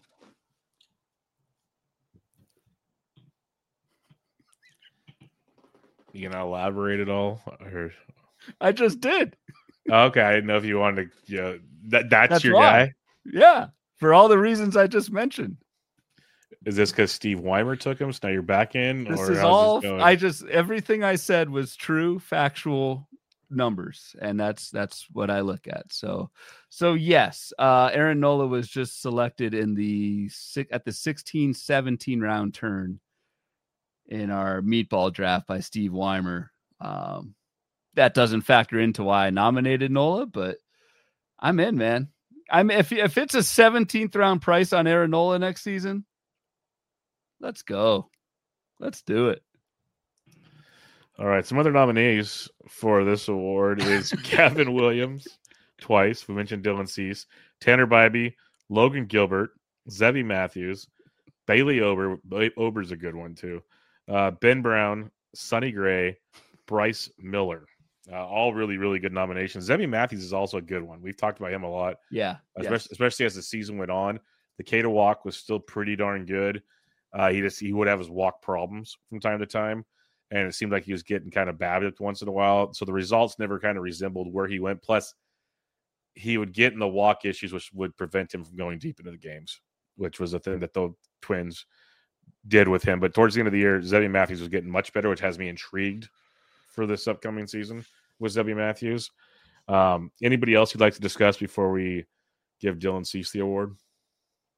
You gonna elaborate at all? Or... I just did. Okay, I didn't know if you wanted to. That's your why. guy. Yeah, for all the reasons I just mentioned. Is this because Steve Weimer took him? So now you're back in, this is all. Everything I said was true, factual numbers, and that's what I look at. So yes, Aaron Nola was just selected at the 16-17 round turn in our meatball draft by Steve Weimer. That doesn't factor into why I nominated Nola, but I'm in, man. If it's a 17th round price on Aaron Nola next season, let's go. Let's do it. All right. Some other nominees for this award is Gavin Williams, twice. We mentioned Dylan Cease, Tanner Bybee, Logan Gilbert, Zebby Matthews, Bailey Ober. Ober's a good one too. Ben Brown, Sonny Gray, Bryce Miller. All really, really good nominations. Zebby Matthews is also a good one. We've talked about him a lot. Yeah. Especially as the season went on. The K to walk was still pretty darn good. He would have his walk problems from time to time. And it seemed like he was getting kind of BABIP once in a while. So the results never kind of resembled where he went. Plus, he would get in the walk issues, which would prevent him from going deep into the games, which was a thing that the Twins did with him. But towards the end of the year, Zebby Matthews was getting much better, which has me intrigued for this upcoming season with Zebby Matthews. Anybody else you'd like to discuss before we give Dylan Cease the award?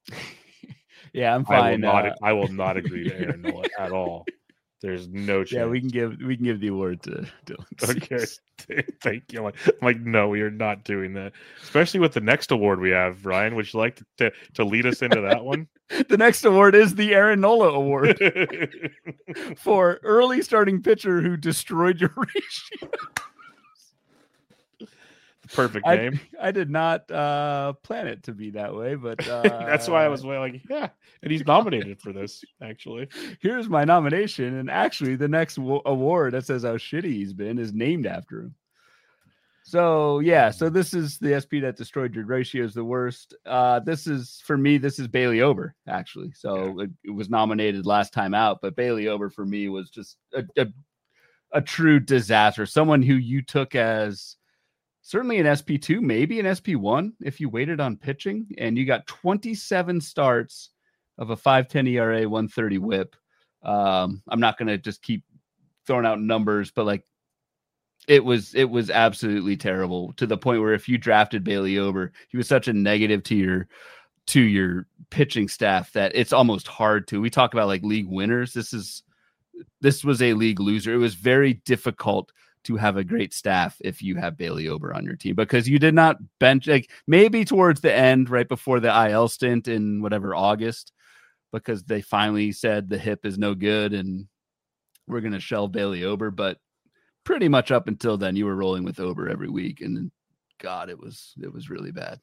Yeah, I'm fine. I will not agree to Aaron Nola at all. There's no chance. Yeah, we can give the award to Dylan. Okay, thank you. I'm like, no, we are not doing that. Especially with the next award we have, Ryan. Would you like to lead us into that one? The next award is the Aaron Nola Award for early starting pitcher who destroyed your ratio. Perfect name. I did not plan it to be that way, but that's why I was like, yeah. And he's nominated for this, actually. Here's my nomination. And actually, the next award that says how shitty he's been is named after him. So, yeah. So this is the SP that destroyed your ratio is the worst. This is Bailey Ober, actually. So it was nominated last time out, but Bailey Ober for me was just a true disaster. Someone who you took as certainly an SP2, maybe an SP1 if you waited on pitching, and you got 27 starts of a 5.10 ERA, 130 whip. I'm not going to just keep throwing out numbers, but like it was absolutely terrible to the point where if you drafted Bailey Ober, he was such a negative to your pitching staff that it's almost hard to. We talk about like league winners. This was a league loser. It was very difficult to have a great staff if you have Bailey Ober on your team because you did not bench, like maybe towards the end, right before the IL stint in whatever August, because they finally said the hip is no good and we're going to shelve Bailey Ober. But pretty much up until then, you were rolling with Ober every week. And God, it was really bad.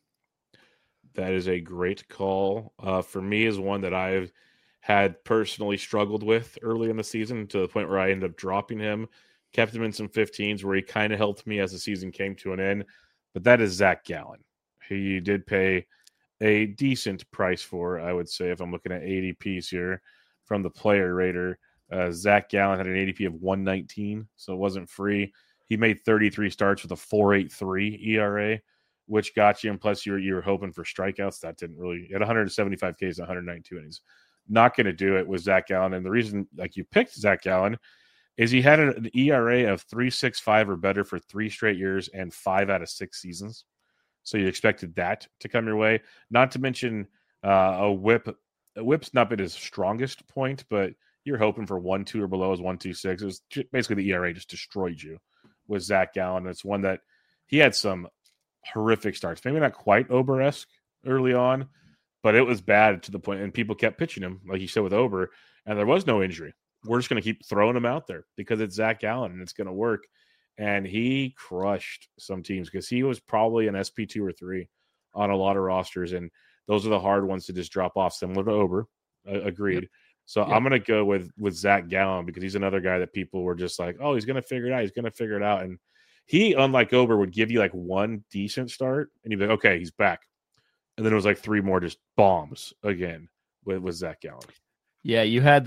That is a great call. For me is one that I've had personally struggled with early in the season to the point where I ended up dropping him. Kept him in some 15s where he kind of helped me as the season came to an end. But that is Zach Gallen. He did pay a decent price for, I would say, if I'm looking at ADPs here from the player rater. Zach Gallen had an ADP of 119, so it wasn't free. He made 33 starts with a 4.83 ERA, which got you. And plus, you were hoping for strikeouts. That didn't really. At 175 Ks, 192 innings. Not going to do it with Zach Gallen. And the reason you picked Zach Gallen is he had an ERA of 3.65 or better for 3 straight years and 5 out of 6 seasons. So you expected that to come your way. Not to mention a whip. A whip's not been his strongest point, but you're hoping for 1.2 or below as 1.26. It was basically the ERA just destroyed you with Zach Gallen. It's one that he had some horrific starts. Maybe not quite Ober-esque early on, but it was bad to the point, and people kept pitching him, like you said with Ober, and there was no injury. We're just going to keep throwing him out there because it's Zach Gallen and it's going to work. And he crushed some teams because he was probably an SP2 or 3 on a lot of rosters. And those are the hard ones to just drop off, similar to Ober. Agreed. Yep. So I'm going to go with Zach Gallen because he's another guy that people were just like, oh, he's going to figure it out. He's going to figure it out. And he, unlike Ober, would give you like one decent start and you'd be like, okay, he's back. And then it was like 3 more just bombs again with Zach Gallen. Yeah, you had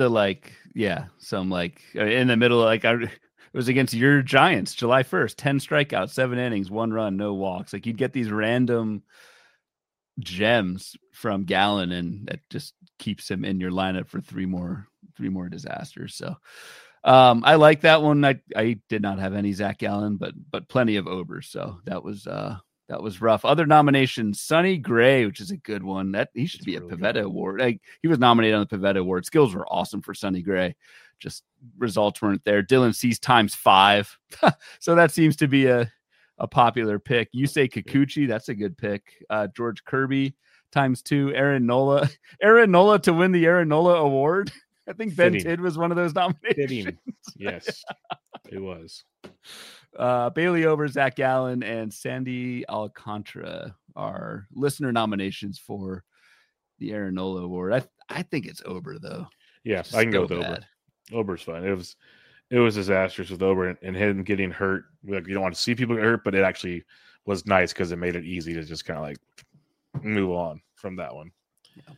some in the middle, it was against your Giants, July 1st, 10 strikeouts, 7 innings, 1 run, no walks. Like you'd get these random gems from Gallen, and that just keeps him in your lineup for 3 more disasters. So I like that one. I did not have any Zach Gallen, but plenty of Ober. So that was rough. Other nominations, Sonny Gray, which is a good one. That he should be really a Pivetta Award. He was nominated on the Pivetta Award. Skills were awesome for Sonny Gray. Just results weren't there. Dylan Cease times 5. So that seems to be a popular pick. You say Kikuchi, that's a good pick. George Kirby times 2. Aaron Nola to win the Aaron Nola Award. I think Ben Tidd was one of those nominations. Yes, it was. Bailey Ober, Zach Gallen, and Sandy Alcantara are listener nominations for the Aaron Nola Award. I think it's Ober though. Yeah, I can go with Ober. Ober's fine. It was disastrous with Ober and him getting hurt. Like, you don't want to see people get hurt, but it actually was nice because it made it easy to just kind of like move on from that one. Yeah.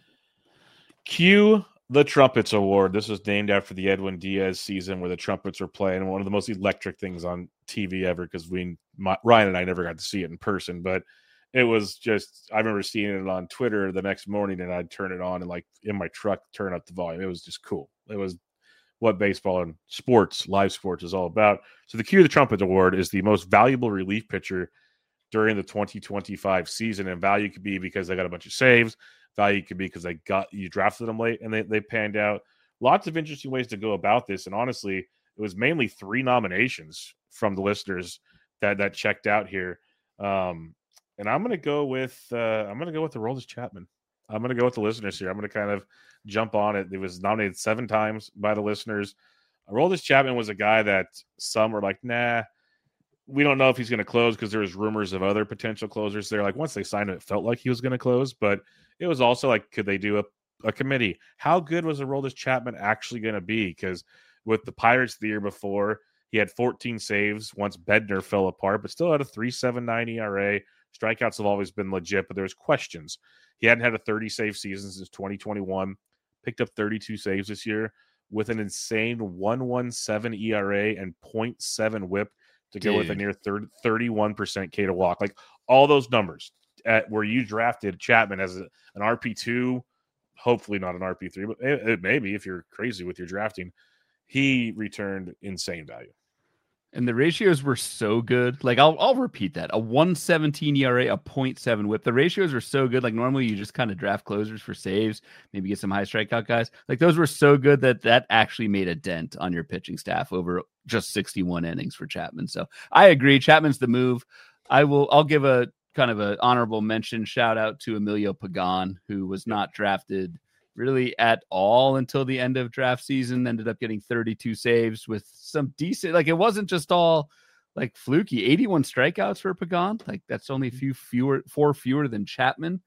Cue the Trumpets Award. This was named after the Edwin Diaz season where the Trumpets were playing. One of the most electric things on TV ever because Ryan and I never got to see it in person, but it was just, I remember seeing it on Twitter the next morning and I'd turn it on and like in my truck, turn up the volume. It was just cool. It was what baseball and sports, live sports is all about. So the Cue the Trumpets Award is the most valuable relief pitcher during the 2025 season, and value could be because they got a bunch of saves. value could be because you drafted them late and they panned out. Lots of interesting ways to go about this. And honestly, it was mainly 3 nominations from the listeners that checked out here. And I'm gonna go with the Aroldis Chapman. I'm gonna go with the listeners here. I'm gonna kind of jump on it. It was nominated 7 times by the listeners. Aroldis Chapman was a guy that some were like, nah, we don't know if he's going to close because there was rumors of other potential closers there. Like once they signed him, it felt like he was going to close, but it was also like, could they do a committee? How good was Aroldis Chapman actually going to be? Because with the Pirates the year before, he had 14 saves once Bednar fell apart, but still had a 3.79 ERA. Strikeouts have always been legit, but there's questions. He hadn't had a 30 save season since 2021. Picked up 32 saves this year with an insane 1.17 ERA and 0.7 WHIP to go with a near 31% K to walk. Like all those numbers at where you drafted Chapman as an RP2, hopefully not an RP3, but it may be if you're crazy with your drafting. He returned insane value. And the ratios were so good. Like I'll repeat that. A 1.17 ERA, a 0.7 WHIP. The ratios are so good. Like normally you just kind of draft closers for saves, maybe get some high strikeout guys. Like those were so good that actually made a dent on your pitching staff over just 61 innings for Chapman. So I agree. Chapman's the move. I'll give a kind of an honorable mention shout out to Emilio Pagan, who was not drafted really at all until the end of draft season, ended up getting 32 saves with some decent, like it wasn't just all like fluky. 81 strikeouts for Pagan. Like that's only four fewer than Chapman.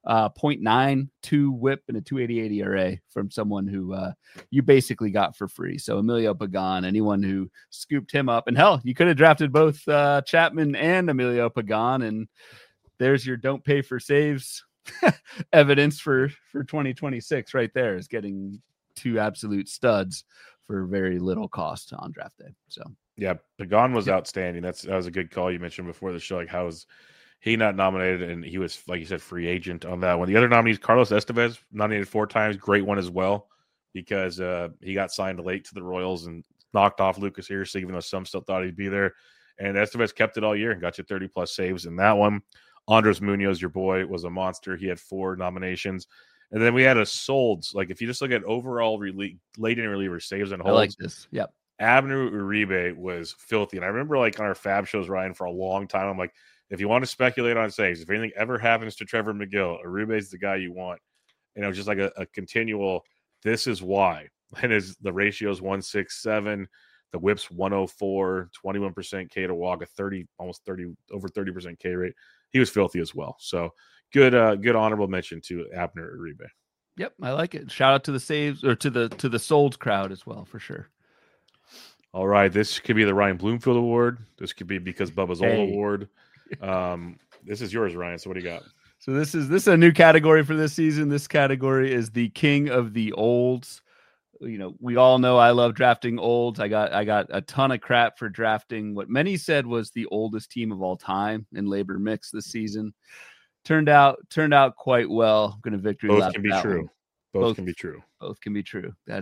0.92 WHIP and a 2.88 ERA from someone who you basically got for free. So Emilio Pagan, anyone who scooped him up, and hell, you could have drafted both Chapman and Emilio Pagan, and there's your don't pay for saves evidence for 2026 right there, is getting 2 absolute studs for very little cost on draft day. So yeah, Pagan was outstanding. That was a good call you mentioned before the show. Like how was he not nominated? And he was, like you said, free agent on that one. The other nominees, Carlos Estevez, nominated 4 times. Great one as well, because he got signed late to the Royals and knocked off Lucas Hirsch, even though some still thought he'd be there. And Estevez kept it all year and got you 30 plus saves in that one. Andres Munoz, your boy, was a monster. He had 4 nominations. And then we had a Solds. Like if you just look at overall late in reliever saves and holds. I like this. Yep. Abner Uribe was filthy. And I remember like on our Fab shows, Ryan, for a long time, I'm like, if you want to speculate on saves, if anything ever happens to Trevor McGill, Uribe's the guy you want. You know, just like a continual, this is why. And the ratio is 1.67. The whip's 104, 21% K to walk, over 30% K rate. He was filthy as well. So good honorable mention to Abner Uribe. Yep, I like it. Shout out to the saves, or to the Solds crowd as well, for sure. All right, this could be the Ryan Bloomfield Award. This could be Because Bubba's Old Award. This is yours, Ryan. So what do you got? So this is a new category for this season. This category is the King of the Olds. You know, we all know I love drafting olds. I got a ton of crap for drafting what many said was the oldest team of all time in labor mix this season. Turned out quite well. I'm going to victory lap. Both can be true. Both can be true. Both can be true. That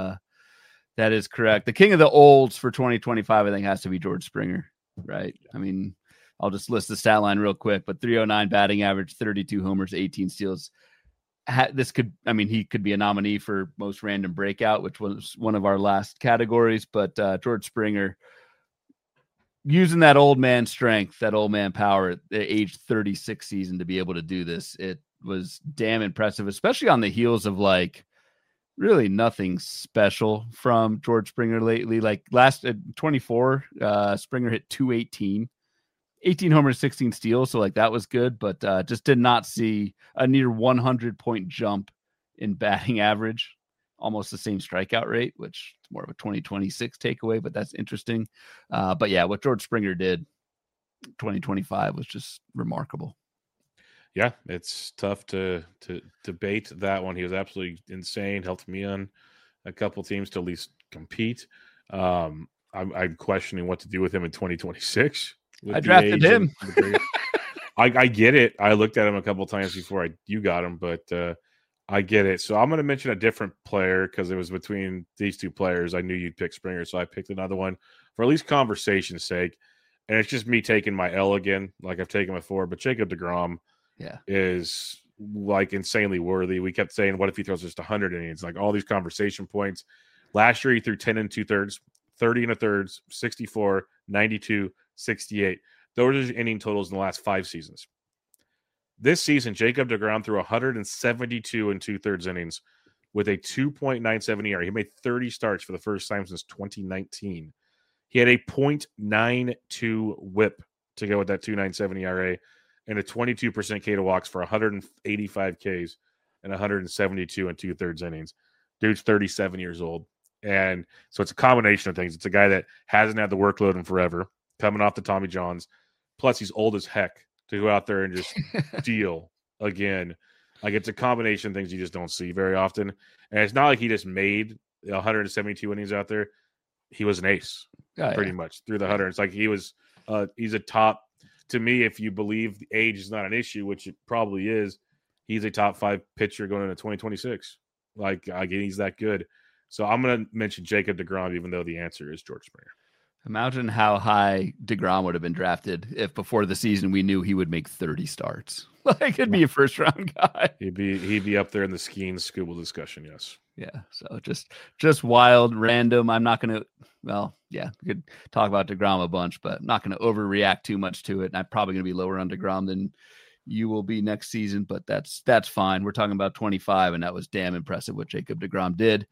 is correct. The King of the Olds for 2025, I think, has to be George Springer, right? I mean, I'll just list the stat line real quick, but 309 batting average, 32 homers, 18 steals. He could be a nominee for most random breakout, which was one of our last categories. But George Springer, using that old man strength, that old man power at the age 36 season to be able to do this, it was damn impressive, especially on the heels of like really nothing special from George Springer lately. Like last 24, Springer hit 218. 18 homers, 16 steals. So like that was good, but just did not see a near 100-point jump in batting average, almost the same strikeout rate, which is more of a 2026 takeaway, but that's interesting. But yeah, what George Springer did 2025 was just remarkable. Yeah, it's tough to debate that one. He was absolutely insane. Helped me on a couple teams to at least compete. I'm questioning what to do with him in 2026. I drafted him. I get it. I looked at him a couple times before you got him, but I get it. So I'm going to mention a different player because it was between these 2 players. I knew you'd pick Springer, so I picked another one for at least conversation's sake. And it's just me taking my L again, like I've taken before. But Jacob deGrom is like insanely worthy. We kept saying, what if he throws just 100 innings? Like all these conversation points. Last year, he threw 10 and 2/3, 30 and 1/3, 64, 92, 68. Those are his inning totals in the last 5 seasons. This season, Jacob deGrom threw 172 and 2/3 innings with a 2.97 ERA. He made 30 starts for the first time since 2019. He had a .92 WHIP to go with that 2.97 ERA and a 22% K to walks for 185 Ks and 172 and 2/3 innings. Dude's 37 years old. And so it's a combination of things. It's a guy that hasn't had the workload in forever, coming off the Tommy Johns. Plus, he's old as heck to go out there and just deal again. Like, it's a combination of things you just don't see very often. And it's not like he just made 172 innings out there. He was an ace, pretty much, through the 100. It's like he's a top, to me, if you believe the age is not an issue, which it probably is, he's a top 5 pitcher going into 2026. Like, again, he's that good. So I'm going to mention Jacob deGrom, even though the answer is George Springer. Imagine how high deGrom would have been drafted if before the season we knew he would make 30 starts. Like, he'd be a first-round guy. He'd be up there in the Skeen Skubal discussion, yes. Yeah, so just wild, random. I'm not going to, we could talk about deGrom a bunch, but I'm not going to overreact too much to it. And I'm probably going to be lower on deGrom than you will be next season, but that's fine. We're talking about 25, and that was damn impressive what Jacob deGrom did.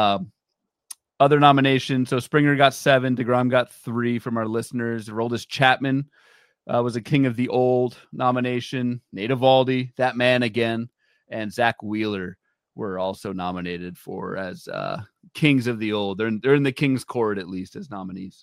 Other nominations. So Springer got 7, deGrom got 3 from our listeners. Aroldis Chapman was a King of the Old nomination. Nate Eovaldi, that man again, and Zach Wheeler were also nominated for as Kings of the Old. They're in the King's Court, at least, as nominees.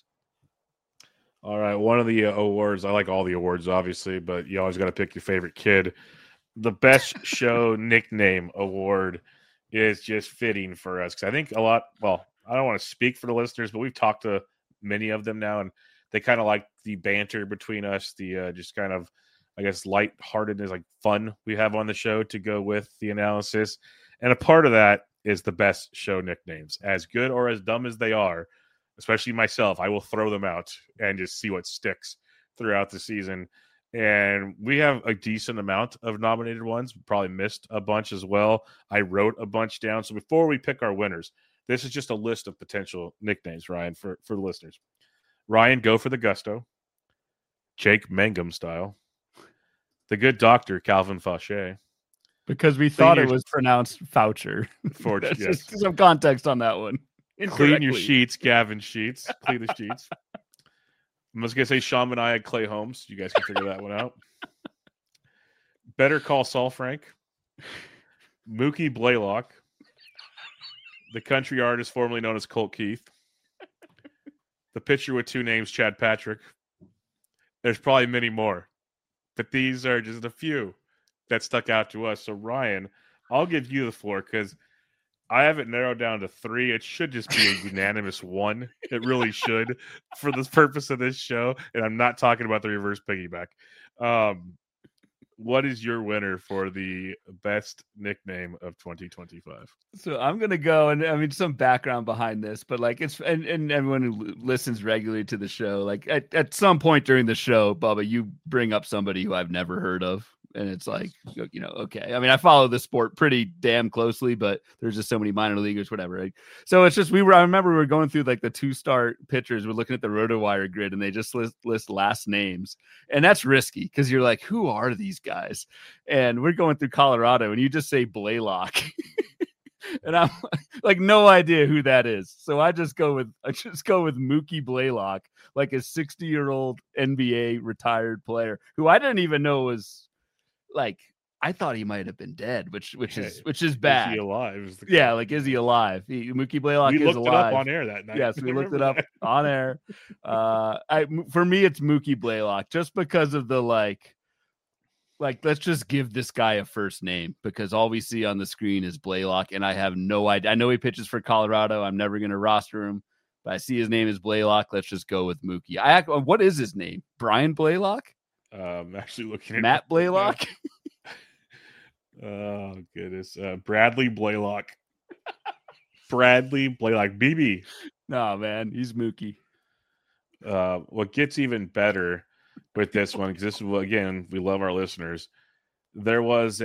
All right, one of the awards, I like all the awards, obviously, but you always got to pick your favorite kid. The Best Show Nickname Award is just fitting for us because I think I don't want to speak for the listeners, but we've talked to many of them now, and they kind of like the banter between us, the just kind of, I guess, lightheartedness, like fun we have on the show to go with the analysis. And a part of that is the best show nicknames. As good or as dumb as they are, especially myself, I will throw them out and just see what sticks throughout the season. And we have a decent amount of nominated ones. We probably missed a bunch as well. I wrote a bunch down. So before we pick our winners, this is just a list of potential nicknames, Ryan, for the listeners. Ryan, go for the gusto. Jake Mangum style. The good doctor, Calvin Fauché. Because we thought it was pronounced Foucher. Yes. Just some context on that one. Clean your sheets, Gavin Sheets. Clean the sheets. I'm just going to say Sean Manaea, Clay Holmes. You guys can figure that one out. Better Call Saul Frank. Mookie Blaylock. The country artist formerly known as Colt Keith. The pitcher with 2 names, Chad Patrick. There's probably many more, but these are just a few that stuck out to us. So, Ryan, I'll give you the floor because I have it narrowed down to 3. It should just be a unanimous 1. It really should for the purpose of this show. And I'm not talking about the reverse piggyback. What is your winner for the best nickname of 2025? So I'm going to go, and I mean, some background behind this, but like and everyone who listens regularly to the show, like at some point during the show, Bubba, you bring up somebody who I've never heard of. And it's like, okay. I mean, I follow the sport pretty damn closely, but there's just so many minor leaguers, whatever. Right? So it's just, I remember we were going through like the 2-start pitchers. We're looking at the RotoWire grid and they just list last names. And that's risky because you're like, who are these guys? And we're going through Colorado and you just say Blaylock. And I'm like, no idea who that is. So I just go with Mookie Blaylock, like a 60-year-old NBA retired player who I didn't even know was, like, I thought he might have been dead, which is bad. Is he alive? Yeah, like, is he alive? Mookie Blaylock is alive. We looked it up on air that night. Yes, we looked it up on air. For me, it's Mookie Blaylock, just because of the like, let's just give this guy a first name because all we see on the screen is Blaylock, and I have no idea. I know he pitches for Colorado. I'm never going to roster him, but I see his name is Blaylock. Let's just go with Mookie. What is his name? Brian Blaylock? I'm actually looking at Matt Blaylock. Oh goodness, Bradley Blaylock. Bradley Blaylock, BB. No man, he's Mookie. What gets even better with this one, because this is, again, we love our listeners. there was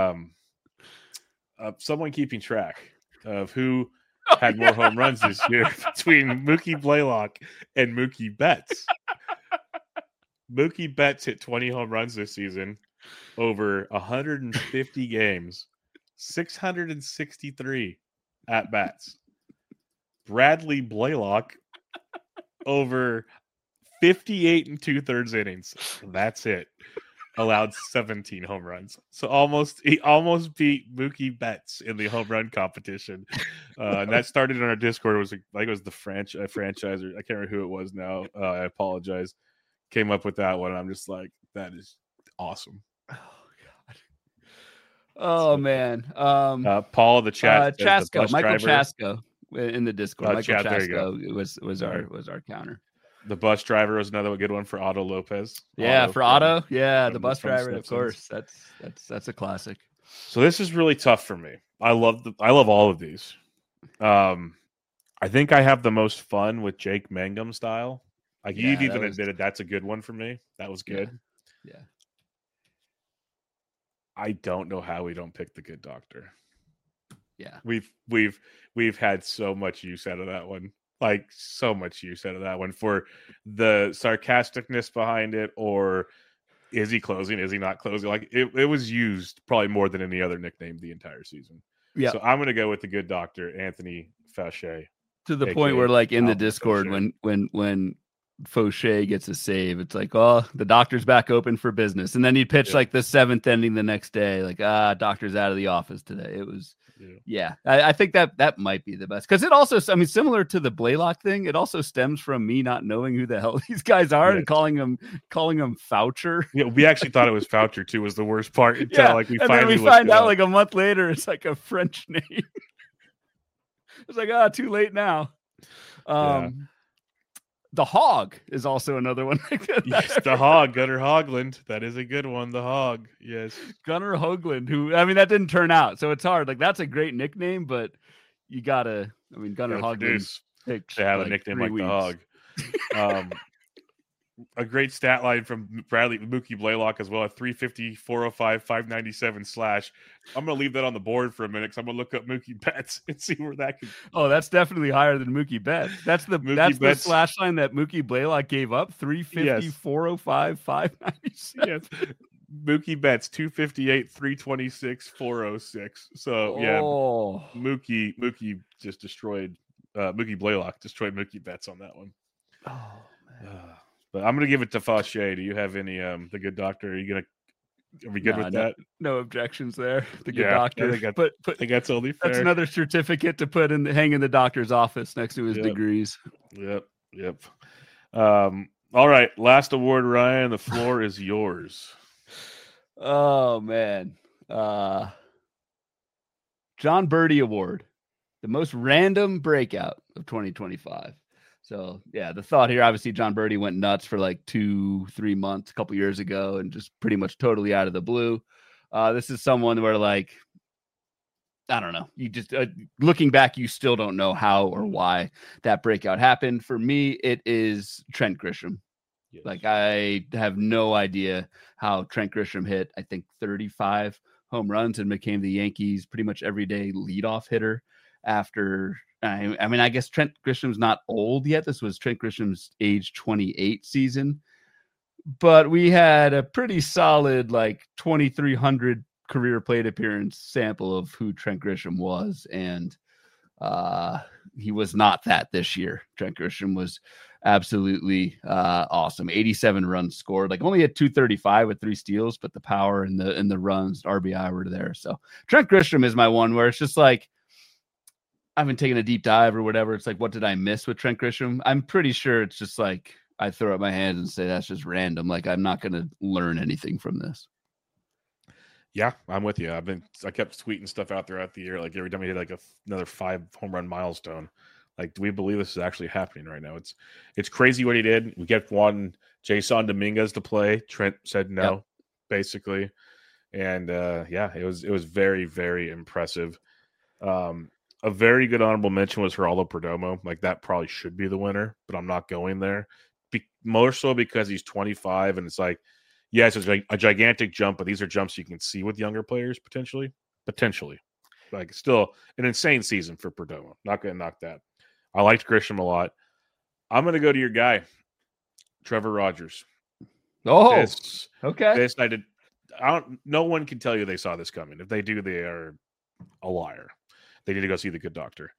someone keeping track of who had more home runs this year between Mookie Blaylock and Mookie Betts. Mookie Betts hit 20 home runs this season over 150 games, 663 at bats. Bradley Blaylock over 58 and 2/3 innings. That's it. Allowed 17 home runs. So he almost beat Mookie Betts in the home run competition. And that started on our Discord. It was it was the franchiser. I can't remember who it was now. I apologize. Came up with that one. I'm just like, that is awesome. Oh God. Oh man. Paul the chat. Chasko, Michael driver. Chasko in the Discord. Michael Chasko was our counter. The bus driver was another good one for Otto Lopez. Yeah, for Otto. Yeah, the bus driver, of course. That's a classic. So this is really tough for me. I love all of these. I think I have the most fun with Jake Mangum style. Like you've even admitted that's a good one for me. That was good. Yeah. I don't know how we don't pick the Good Doctor. Yeah. We've had so much use out of that one. Like so much use out of that one for the sarcasticness behind it, or is he closing? Is he not closing? Like it was used probably more than any other nickname the entire season. Yeah. So I'm gonna go with the Good Doctor, Anthony Fauché. To the point where, like in the Discord, when Fauché gets a save, it's like, oh, the doctor's back open for business, and then he'd pitch like the seventh inning the next day, like doctor's out of the office today. It was. Yeah, I think that might be the best, because it also, I mean, similar to the Blaylock thing, it also stems from me not knowing who the hell these guys are and calling him Foucher. Yeah, we actually thought it was Foucher too. Was the worst part until we find out like a month later it's like a French name. It's like too late now. The Hog is also another one. Yes, the Hog, Gunnar Hoglund. That is a good one. The Hog. Yes. Gunnar Hoglund, who, I mean, that didn't turn out. So it's hard. Like, that's a great nickname, but you got to, I mean, Gunnar Hoglund to have a nickname like the Hog. A great stat line from Mookie Blaylock as well, at 350, 405, 597 slash. I'm going to leave that on the board for a minute because I'm going to look up Mookie Betts and see where that could. Oh, that's definitely higher than Mookie Betts. That's the slash line that Mookie Blaylock gave up. 350, 405, 596. Yes. Mookie Betts 258, 326, 406. So Mookie just destroyed. Mookie Blaylock destroyed Mookie Betts on that one. Oh man. But I'm going to give it to Fauché. Do you have any, the Good Doctor? Are we good with that? No objections there. The Good Doctor. I think that's totally fair. That's another certificate to hang in the doctor's office next to his degrees. Yep. All right. Last award, Ryan. The floor is yours. Oh, man. John Birdie Award. The most random breakout of 2025. So, the thought here, obviously, John Birdie went nuts for like 2-3 months a couple years ago and just pretty much totally out of the blue. This is someone where, like, I don't know. You just looking back, you still don't know how or why that breakout happened. For me, it is Trent Grisham. Yes. Like, I have no idea how Trent Grisham hit, I think, 35 home runs and became the Yankees' pretty much everyday leadoff hitter after. I mean, I guess Trent Grisham's not old yet. This was Trent Grisham's age 28 season, but we had a pretty solid, like 2,300 career plate appearance sample of who Trent Grisham was. And he was not that this year. Trent Grisham was absolutely awesome. 87 runs scored, like only at 235 with 3 steals, but the power and the runs, RBI were there. So Trent Grisham is my one where it's just like, I haven't taken a deep dive or whatever. It's like, what did I miss with Trent Grisham? I'm pretty sure it's just like, I throw up my hands and say, that's just random. Like, I'm not going to learn anything from this. Yeah, I'm with you. I kept tweeting stuff out throughout the year. Like every time we hit like another 5 home run milestone, like, do we believe this is actually happening right now? It's crazy what he did. We get one Jason Dominguez to play. Trent said no, basically. And it was very, very impressive. A very good honorable mention was Geraldo Perdomo. Like, that probably should be the winner, but I'm not going there. More so because he's 25, and it's like, Yeah, it's a gigantic jump, but these are jumps you can see with younger players potentially. Like still an insane season for Perdomo. Not going to knock that. I liked Grisham a lot. I'm going to go to your guy, Trevor Rogers. Oh, okay. This I did. No one can tell you they saw this coming. If they do, they are a liar. They need to go see the good doctor.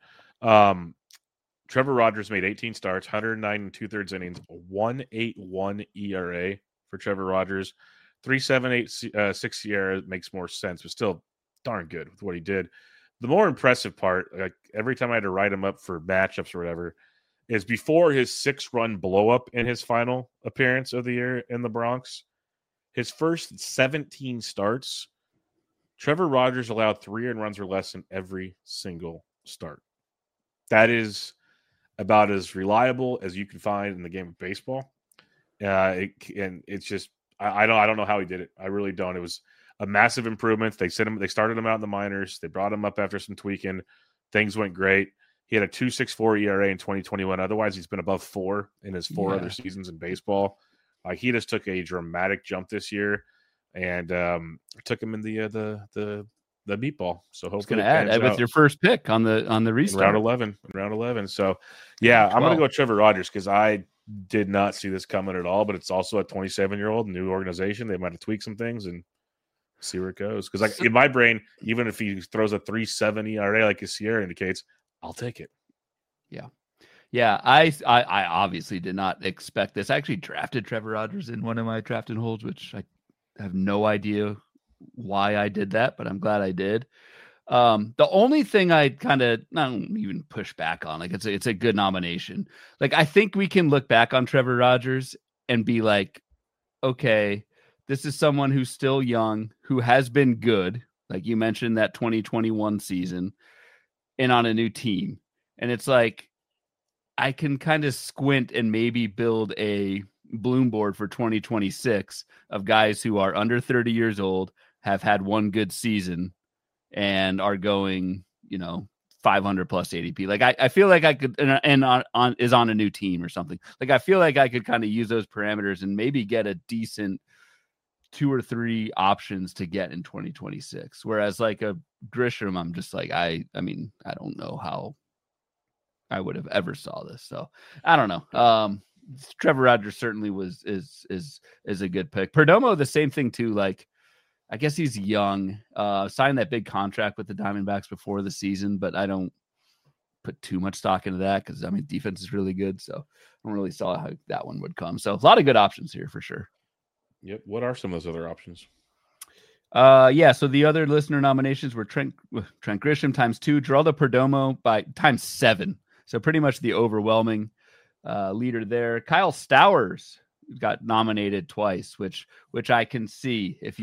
Trevor Rogers made 18 starts, 109 and 2/3 innings, 1.81 ERA for Trevor Rogers. 3.78 6 ERA makes more sense, but still darn good with what he did. The more impressive part, like every time I had to write him up for matchups or whatever, is before his 6-run blow up in his final appearance of the year in the Bronx, his first 17 starts, Trevor Rogers allowed 3 earned runs or less in every single start. That is about as reliable as you can find in the game of baseball. It's just I don't know how he did it. I really don't. It was a massive improvement. They started him out in the minors. They brought him up after some tweaking. Things went great. He had a 2.64 ERA in 2021. Otherwise, he's been above 4 in his 4 other seasons in baseball. He just took a dramatic jump this year, and took him in the meatball. So hopefully, going to add with your first pick on the restart in round 11. So yeah, I'm going to go Trevor Rogers because I did not see this coming at all. But it's also a 27-year-old new organization. They might have tweaked some things and see where it goes. Because like in my brain, even if he throws a 3.7 ERA like his Sierra indicates, I'll take it. Yeah. I obviously did not expect this. I actually drafted Trevor Rogers in one of my draft and holds, which I have no idea why I did that, but I'm glad I did. The only thing I kind of don't even push back on, like it's a good nomination. Like I think we can look back on Trevor Rogers and be like, okay, this is someone who's still young, who has been good. Like you mentioned that 2021 season and on a new team. And it's like, I can kind of squint and maybe build a bloom board for 2026 of guys who are under 30 years old, have had one good season, and are going, 500 plus ADP. Like I feel like I could, and is on a new team or something. Like I feel like I could kind of use those parameters and maybe get a decent 2 or 3 options to get in 2026. Whereas like a Grisham, I'm just like, I mean, I don't know how I would have ever saw this. So I don't know. Trevor Rogers certainly is a good pick. Perdomo, the same thing too. Like, I guess he's young, signed that big contract with the Diamondbacks before the season, but I don't put too much stock into that because, I mean, defense is really good. So I don't really saw how that one would come. So a lot of good options here for sure. Yep. What are some of those other options? So the other listener nominations were Trent Grisham ×2, Geraldo Perdomo by ×7. So pretty much the overwhelming leader there. Kyle Stowers got nominated twice, which I can see if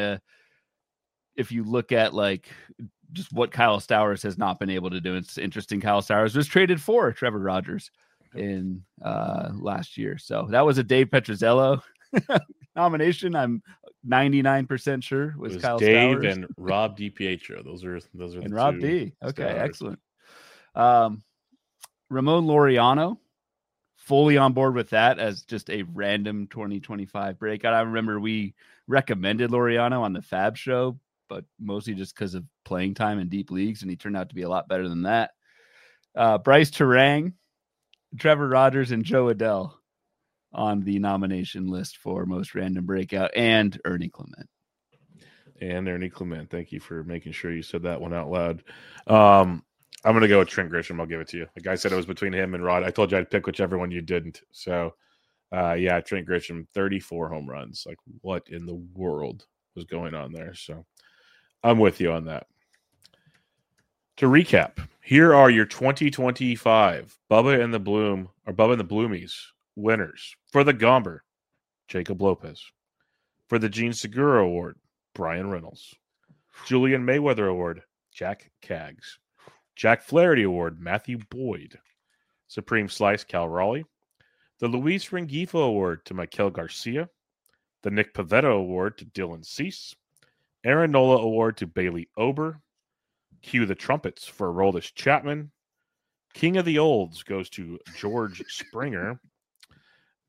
you look at like just what Kyle Stowers has not been able to do. It's interesting. Kyle Stowers was traded for Trevor Rogers in last year. So that was a Dave Petrozello nomination. I'm 99% sure was Kyle Dave Stowers and Rob DiPietro. Those are and the Rob two D. Okay, Stowers. Excellent. Ramon Laureano, fully on board with that as just a random 2025 breakout. I remember we recommended Laureano on the Fab show, but mostly just because of playing time in deep leagues, and he turned out to be a lot better than that. Bryce Terang, Trevor Rogers, and Joe Adell on the nomination list for most random breakout, and Ernie Clement. Thank you for making sure you said that one out loud. I'm going to go with Trent Grisham. I'll give it to you. The guy said it was between him and Rod. I told you I'd pick whichever one you didn't. So, Trent Grisham, 34 home runs. Like, what in the world was going on there? So, I'm with you on that. To recap, here are your 2025 Bubba and the Bloomies winners. For the Gomber, Jacob Lopez. For the Gene Segura Award, Brian Reynolds. Julian Mayweather Award, Jack Kaggs. Jack Flaherty Award, Matthew Boyd. Supreme Slice, Cal Raleigh. The Luis Rengifo Award to Mikel Garcia. The Nick Pavetta Award to Dylan Cease. Aaron Nola Award to Bailey Ober. Cue the trumpets for Aroldis Chapman. King of the Olds goes to George Springer.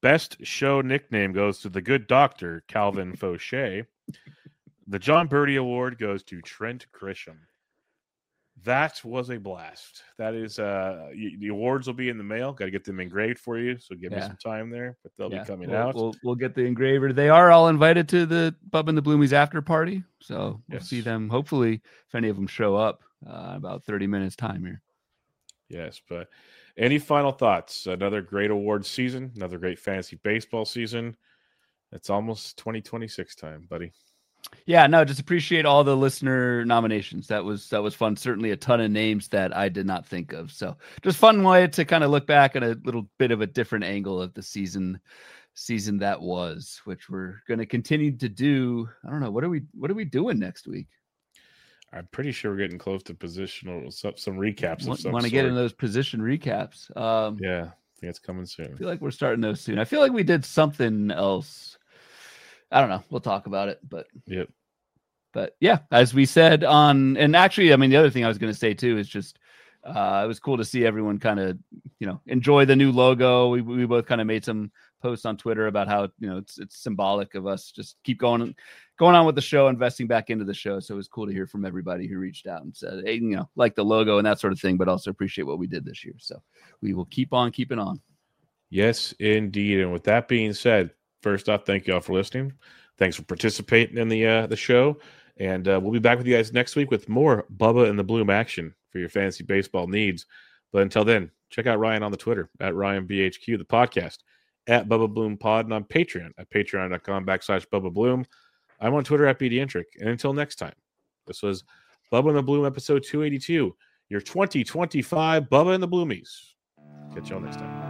Best show nickname goes to the good doctor, Calvin Fauché. The John Birdie Award goes to Trent Grisham. That was a blast. That is, the awards will be in the mail. Got to get them engraved for you, so give me some time there. But they'll be coming out. We'll get the engraver. They are all invited to the Bubba and the Bloomies after party, so we'll see them. Hopefully, if any of them show up, about 30 minutes time here. Yes, but any final thoughts? Another great awards season, another great fantasy baseball season. It's almost 2026 time, buddy. Yeah, no, just appreciate all the listener nominations. That was fun. Certainly a ton of names that I did not think of. So just fun way to kind of look back at a little bit of a different angle of the season that was, which we're going to continue to do. I don't know. What are we doing next week? I'm pretty sure we're getting close to positional, some recaps of some Want to get into those position recaps. Yeah, I think it's coming soon. I feel like we're starting those soon. I feel like we did something else. I don't know. We'll talk about it, but yep. But yeah, as we said and actually, I mean, the other thing I was going to say too is just it was cool to see everyone kind of, enjoy the new logo. We both kind of made some posts on Twitter about how, it's symbolic of us just keep going on with the show, investing back into the show. So it was cool to hear from everybody who reached out and said, hey, like the logo and that sort of thing, but also appreciate what we did this year. So we will keep on keeping on. Yes, indeed. And with that being said, first off, thank you all for listening. Thanks for participating in the show. And we'll be back with you guys next week with more Bubba and the Bloom action for your fantasy baseball needs. But until then, check out Ryan on the Twitter at RyanBHQ, the podcast at Bubba Bloom Pod, and on Patreon at patreon.com/Bubba Bloom. I'm on Twitter at BDentric. And until next time, this was Bubba and the Bloom episode 282, your 2025 Bubba and the Bloomies. Catch y'all next time.